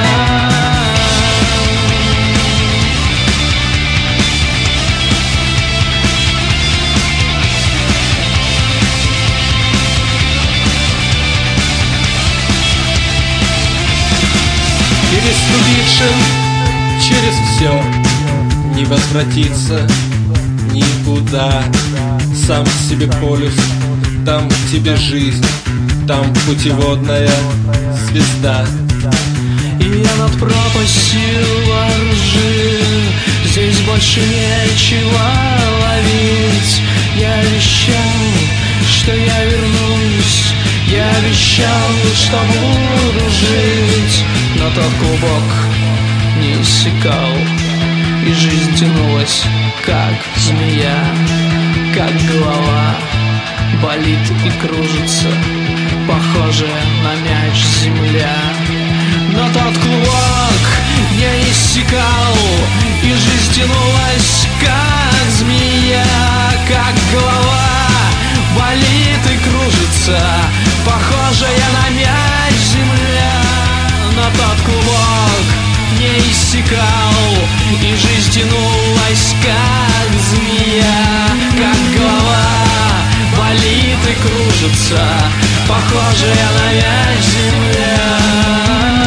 Переступившим через все не возвратиться никуда. Сам себе полюс, там тебе жизнь, там путеводная звезда. И я над пропастью воржи, здесь больше нечего ловить. Я обещал, что я вернусь, я обещал, что буду жить. Но тот клубок не иссякал, и жизнь тянулась, как змея, как голова болит и кружится, похожая на мяч земля. Но тот клубок не иссякал, и жизнь тянулась, как змея, как голова болит и кружится, похожая на мяч земля. Но тот клубок не иссякал, и жизнь тянулась, как змея, как голова болит и кружится, похожая на мяч земля.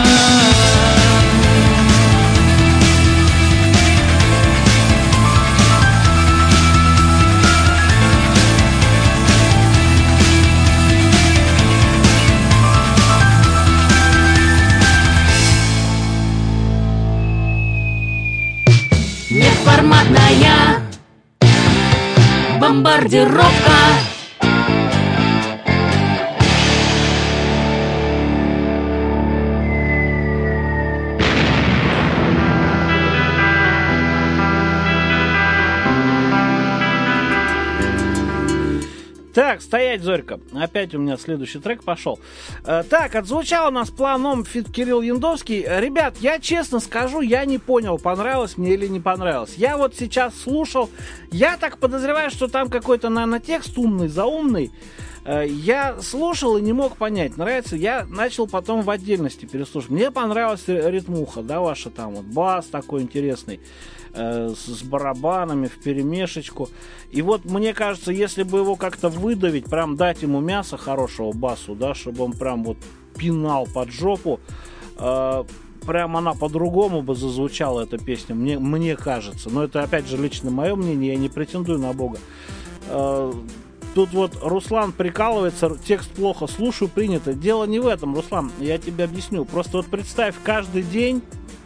Неформатная бомбардировка. Так, стоять, Зорька. Опять у меня следующий трек пошел. Э, так, отзвучал у нас планом фит Кирилл Яндовский. Ребят, я честно скажу, я не понял, понравилось мне или не понравилось. Я вот сейчас слушал, я так подозреваю, что там какой-то, наверное, текст умный, заумный. Э, я слушал и не мог понять, нравится. Я начал потом в отдельности переслушать. Мне понравилась ритмуха, да, ваша там вот бас такой интересный. С барабанами вперемешечку. И вот мне кажется, если бы его как-то выдавить, прям дать ему мясо хорошего басу, да, чтобы он прям вот пинал под жопу, э, прям она по-другому бы зазвучала, эта песня, мне, мне кажется. Но это опять же лично мое мнение, я не претендую на Бога. Э, тут вот Руслан прикалывается, текст плохо слушаю, принято. Дело не в этом, Руслан, я тебе объясню. Просто вот представь, каждый день,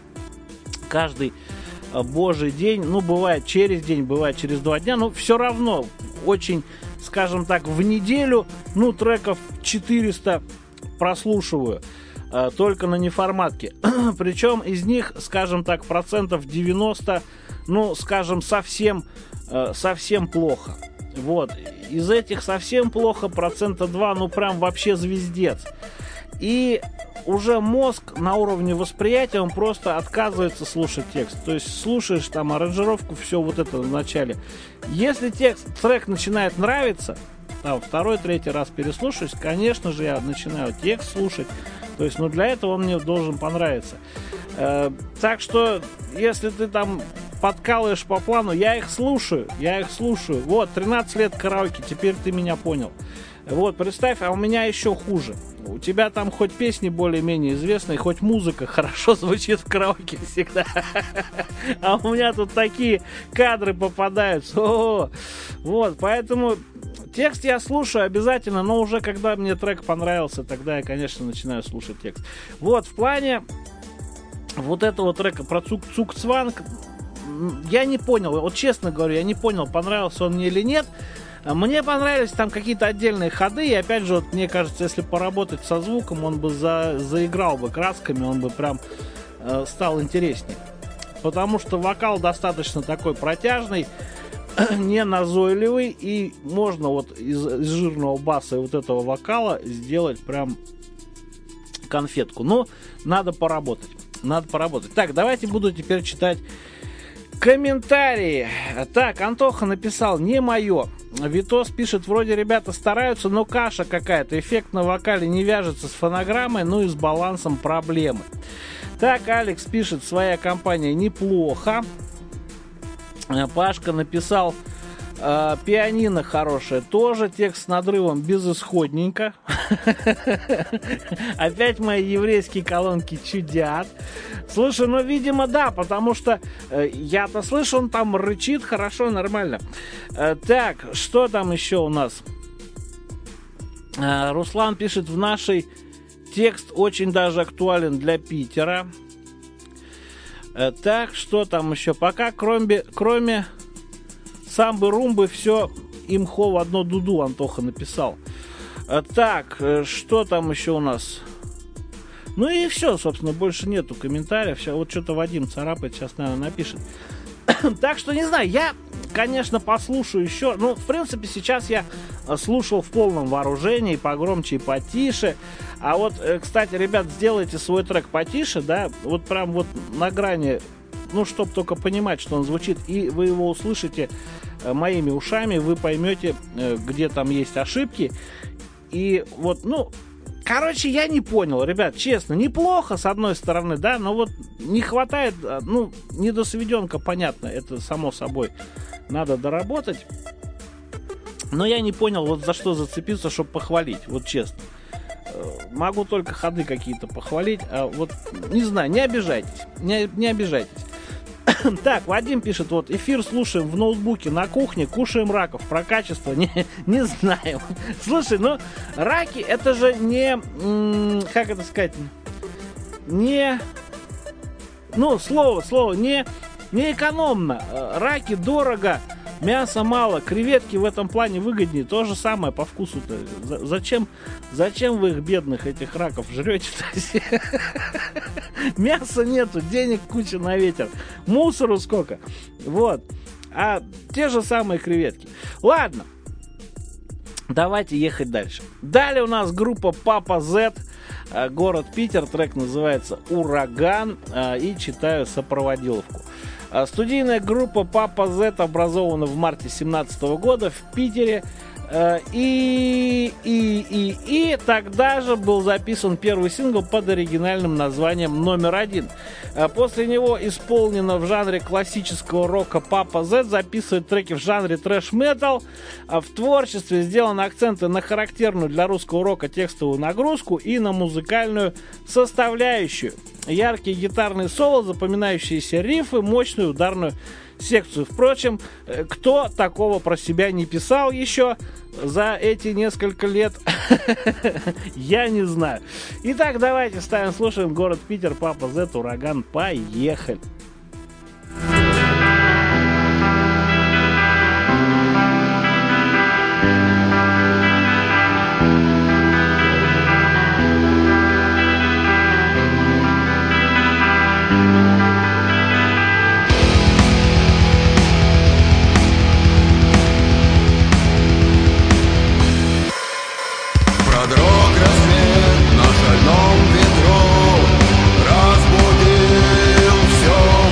каждый божий день, ну, бывает через день, бывает через два дня, но все равно очень, скажем так, в неделю, ну, треков четыреста прослушиваю, э, только на неформатке. Причем из них, скажем так, процентов девяносто, ну, скажем, совсем, э, совсем плохо. Вот. Из этих совсем плохо процента два, ну, прям вообще звездец. И уже мозг на уровне восприятия, он просто отказывается слушать текст. То есть слушаешь там аранжировку, все вот это в начале. Если текст, трек начинает нравиться, там второй, третий раз переслушаюсь, конечно же, я начинаю текст слушать. То есть, ну, для этого он мне должен понравиться. Э, так что, если ты там подкалываешь по плану, я их слушаю, я их слушаю. Вот, тринадцать лет караоке, теперь ты меня понял. Вот, представь, а у меня еще хуже. у тебя там хоть песни более-менее известные, хоть музыка хорошо звучит в караоке всегда. А у меня тут такие кадры попадаются. О-о-о. Вот, поэтому текст я слушаю обязательно, но уже когда мне трек понравился, тогда я, конечно, начинаю слушать текст. Вот, в плане вот этого трека про Цук Цукцванг я не понял, вот честно говорю, я не понял, понравился он мне или нет. Мне понравились там какие-то отдельные ходы, и опять же, вот, мне кажется, если поработать со звуком, он бы за, заиграл бы красками, он бы прям э, стал интереснее. Потому что вокал достаточно такой протяжный, не назойливый, и можно вот из, из жирного баса и вот этого вокала сделать прям конфетку. Но надо поработать, надо поработать. Так, давайте буду теперь читать комментарии. Так, Антоха написал: не мое. Витос пишет: вроде ребята стараются, но каша какая-то. Эффект на вокале не вяжется с фонограммой, ну и с балансом проблемы. Так, Алекс пишет: своя компания неплохо. Пашка написал: э, пианино хорошее тоже. Текст с надрывом безысходненько. Опять мои еврейские колонки чудят. Слушай, ну, видимо, да, потому что э, я-то слышу, он там рычит хорошо, нормально. Э, так, что там еще у нас? Э, Руслан пишет: в нашей текст очень даже актуален для Питера. Э, так, что там еще? Пока кроме, кроме самбы-румбы все имхо в одно дуду, Антоха написал. Э, так, э, что там еще у нас? Ну и все, собственно, больше нету комментариев. Сейчас, вот что-то Вадим царапает, сейчас, наверное, напишет. Так что, не знаю, я, конечно, послушаю еще. Ну, в принципе, сейчас я слушал в полном вооружении, погромче и потише. А вот, кстати, ребят, сделайте свой трек потише, да, вот прям вот на грани, ну, чтобы только понимать, что он звучит, и вы его услышите моими ушами, вы поймете, где там есть ошибки. И вот, ну... Короче, я не понял, ребят, честно, неплохо, с одной стороны, да, но вот не хватает, ну, недосведенка, понятно, это само собой надо доработать. Но я не понял, вот за что зацепиться, чтобы похвалить, вот честно. Могу только ходы какие-то похвалить, а вот, не знаю, не обижайтесь, не, не обижайтесь. Так, Вадим пишет: вот эфир слушаем в ноутбуке на кухне, кушаем раков. Про качество не, не знаем. Слушай, ну раки это же не, как это сказать, не, ну слово, слово, не, не экономно. Раки дорого, мяса мало, креветки в этом плане выгоднее. То же самое по вкусу-то. Зачем, зачем вы их, бедных этих раков, жрете-то? Мяса нету, денег куча на ветер, мусору сколько. Вот. А те же самые креветки. Ладно. Давайте ехать дальше. Далее у нас группа Папа Зет, город Питер. Трек называется «Ураган». И читаю сопроводиловку. Студийная группа Папа Зет образована в марте две тысячи семнадцатого года в Питере. И, и, и, и тогда же был записан первый сингл под оригинальным названием «Номер один». После него исполнено в жанре классического рока Папа Зет записывает треки в жанре трэш-метал. В творчестве сделаны акценты на характерную для русского рока текстовую нагрузку и на музыкальную составляющую. Яркие гитарные соло, запоминающиеся рифы, мощную ударную секцию. Впрочем, кто такого про себя не писал еще за эти несколько лет, я не знаю. Итак, давайте ставим, слушаем город Питер, Папа Зет, «Ураган». Поехали. Продрог рассвет на шальном ветру, разбудил все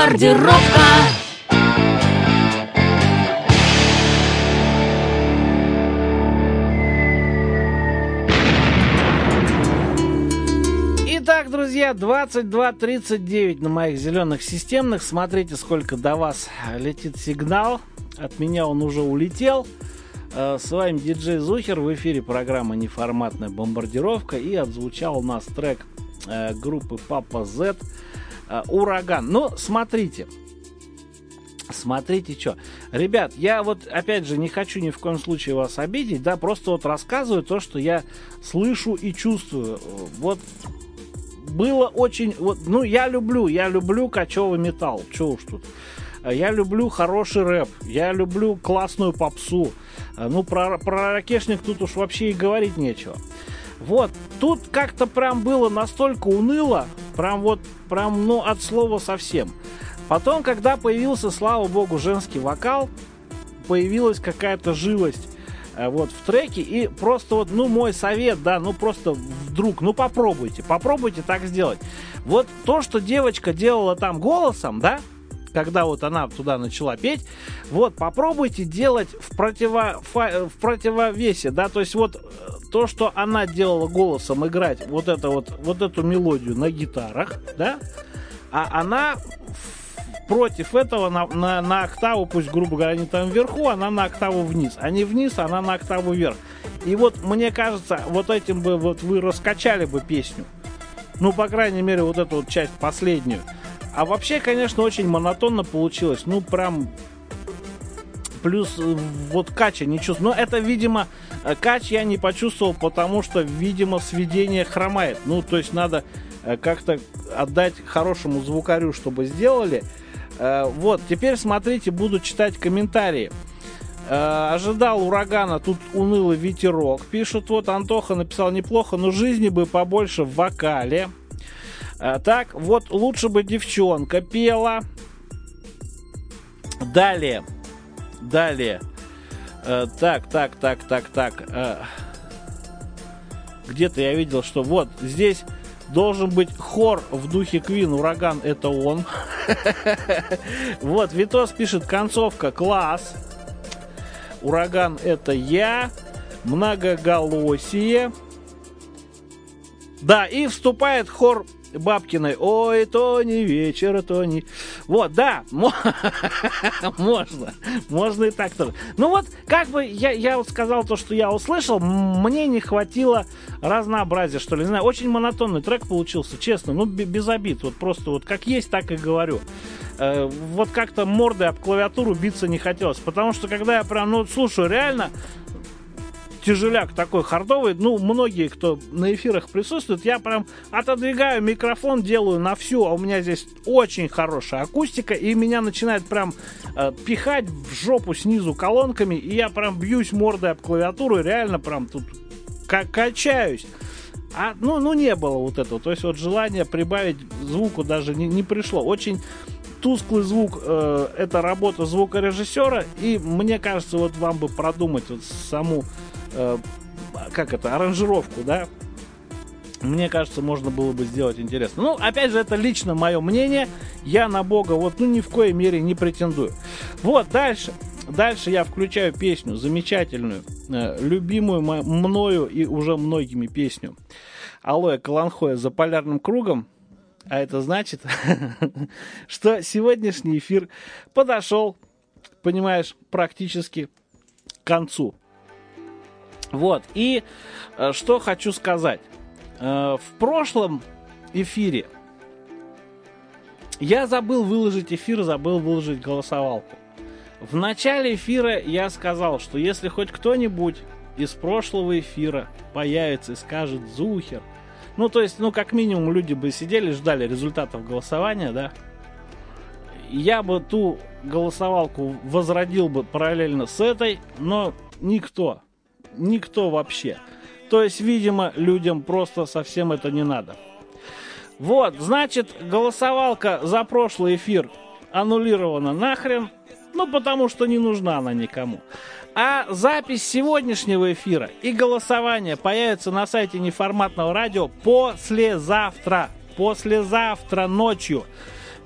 Бомбардировка. Итак, друзья, двадцать два тридцать девять на моих зеленых системных. Смотрите, сколько до вас летит сигнал. От меня он уже улетел. С вами диджей Зухер. В эфире программа «Неформатная бомбардировка». И отзвучал у нас трек группы Папа Зет «Ураган». Ну, смотрите. Смотрите, что. Ребят, я вот, опять же, не хочу ни в коем случае вас обидеть, да, просто вот рассказываю то, что я слышу и чувствую. Вот было очень... Вот, ну, я люблю, я люблю кочевый металл. Чё уж тут. Я люблю хороший рэп. Я люблю классную попсу. Ну, про, про ракешник тут уж вообще и говорить нечего. Вот. Тут как-то прям было настолько уныло. Прям вот, прям, ну, от слова совсем. Потом, когда появился, слава богу, женский вокал, появилась какая-то живость вот в треке, и просто вот, ну, мой совет, да, ну, просто вдруг, ну, попробуйте, попробуйте так сделать. Вот то, что девочка делала там голосом, да, когда вот она туда начала петь, вот, попробуйте делать в, противо, в противовесе, да, то есть вот то, что она делала голосом, играть вот, это вот, вот эту мелодию на гитарах, да, а она... Против этого на, на, на октаву, пусть, грубо говоря, не там вверху, она на октаву вниз. А не вниз, она на октаву вверх. И вот, мне кажется, вот этим бы вот вы раскачали бы песню. Ну, по крайней мере, вот эту вот часть последнюю. А вообще, конечно, очень монотонно получилось. Ну, прям... Плюс вот кача не чувствую. Но это, видимо, кач я не почувствовал, потому что, видимо, сведение хромает. Ну, то есть надо как-то отдать хорошему звукарю, чтобы сделали. Вот, теперь смотрите, буду читать комментарии. Ожидал урагана, тут унылый ветерок. Пишут, вот Антоха написал неплохо, но жизни бы побольше в вокале. Так, вот лучше бы девчонка пела. Далее. Далее. Так, так, так, так, так. Где-то я видел, что вот здесь должен быть хор в духе Квин. Ураган — это он. Вот, Витос пишет, концовка класс. Ураган — это я. Многоголосие. Да, и вступает хор Бабкиной. Ой, то не вечер, то не... Вот, да, можно. Можно и так тоже. Ну вот, как бы я, я вот сказал то, что я услышал, мне не хватило разнообразия, что ли. Не знаю, очень монотонный трек получился, честно, ну без обид. Вот просто вот как есть, так и говорю. Э, вот как-то мордой об клавиатуру биться не хотелось. Потому что когда я прям, ну, слушаю, реально... тяжеляк такой хардовый, ну, многие, кто на эфирах присутствует, я прям отодвигаю микрофон, делаю на всю, а у меня здесь очень хорошая акустика, и меня начинает прям э, пихать в жопу снизу колонками, и я прям бьюсь мордой об клавиатуру, и реально прям тут к- качаюсь. А, ну, ну, не было вот этого, то есть вот желание прибавить звуку даже не, не пришло. Очень тусклый звук, э, это работа звукорежиссера, и мне кажется, вот вам бы продумать вот саму как это, аранжировку, да, мне кажется, можно было бы сделать интересно. Ну, опять же, это лично мое мнение, я на Бога вот, ну, ни в коей мере не претендую. Вот, дальше, дальше я включаю песню замечательную, любимую мною и уже многими песню Алоэ Каланхоя «За полярным кругом». А это значит, что сегодняшний эфир подошел, понимаешь, практически к концу. Вот, и э, что хочу сказать. Э, в прошлом эфире я забыл выложить эфир, забыл выложить голосовалку. В начале эфира я сказал, что если хоть кто-нибудь из прошлого эфира появится и скажет «Зухер», ну, то есть, ну, как минимум, люди бы сидели, ждали результатов голосования, да, я бы ту голосовалку возродил бы параллельно с этой, но никто... Никто вообще. То есть, видимо, людям просто совсем это не надо. Вот, значит, голосовалка за прошлый эфир аннулирована нахрен. Ну, потому что не нужна она никому. А запись сегодняшнего эфира и голосование появится на сайте Неформатного радио послезавтра. Послезавтра ночью.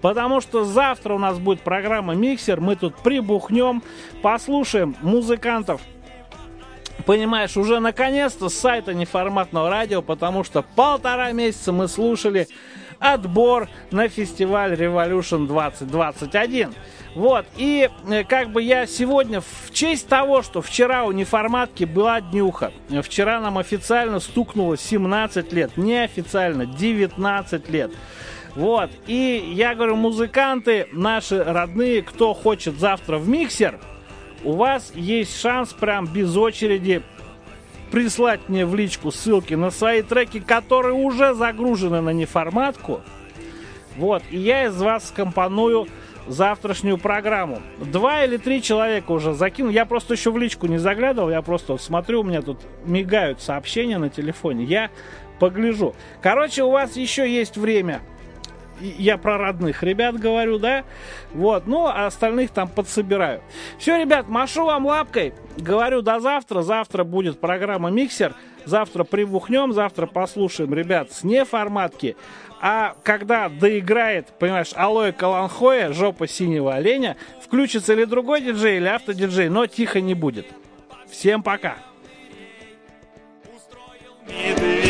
потому что завтра у нас будет программа «Миксер», мы тут прибухнем, послушаем музыкантов, понимаешь, уже наконец-то с сайта неформатного радио, потому что полтора месяца мы слушали отбор на фестиваль Revolution двадцать двадцать один. Вот, и как бы я сегодня в честь того, что вчера у неформатки была днюха, вчера нам официально стукнуло семнадцать лет, неофициально девятнадцать лет. Вот, и я говорю, музыканты наши родные, кто хочет завтра в миксер, у вас есть шанс прям без очереди прислать мне в личку ссылки на свои треки, которые уже загружены на неформатку. Вот, и я из вас скомпоную завтрашнюю программу. Два или три человека уже закинул. Я просто еще в личку не заглядывал. Я просто вот смотрю, у меня тут мигают сообщения на телефоне. Я погляжу. Короче, у вас еще есть время. Я про родных ребят говорю, да? Вот, ну, а остальных там подсобираю. Все, ребят, машу вам лапкой. Говорю, до завтра. Завтра будет программа «Миксер». Завтра прибухнем, завтра послушаем ребят с неформатки. А когда доиграет, понимаешь, Алоэ Каланхоя, жопа синего оленя, включится или другой диджей, или автодиджей, но тихо не будет. Всем пока. Устроил виды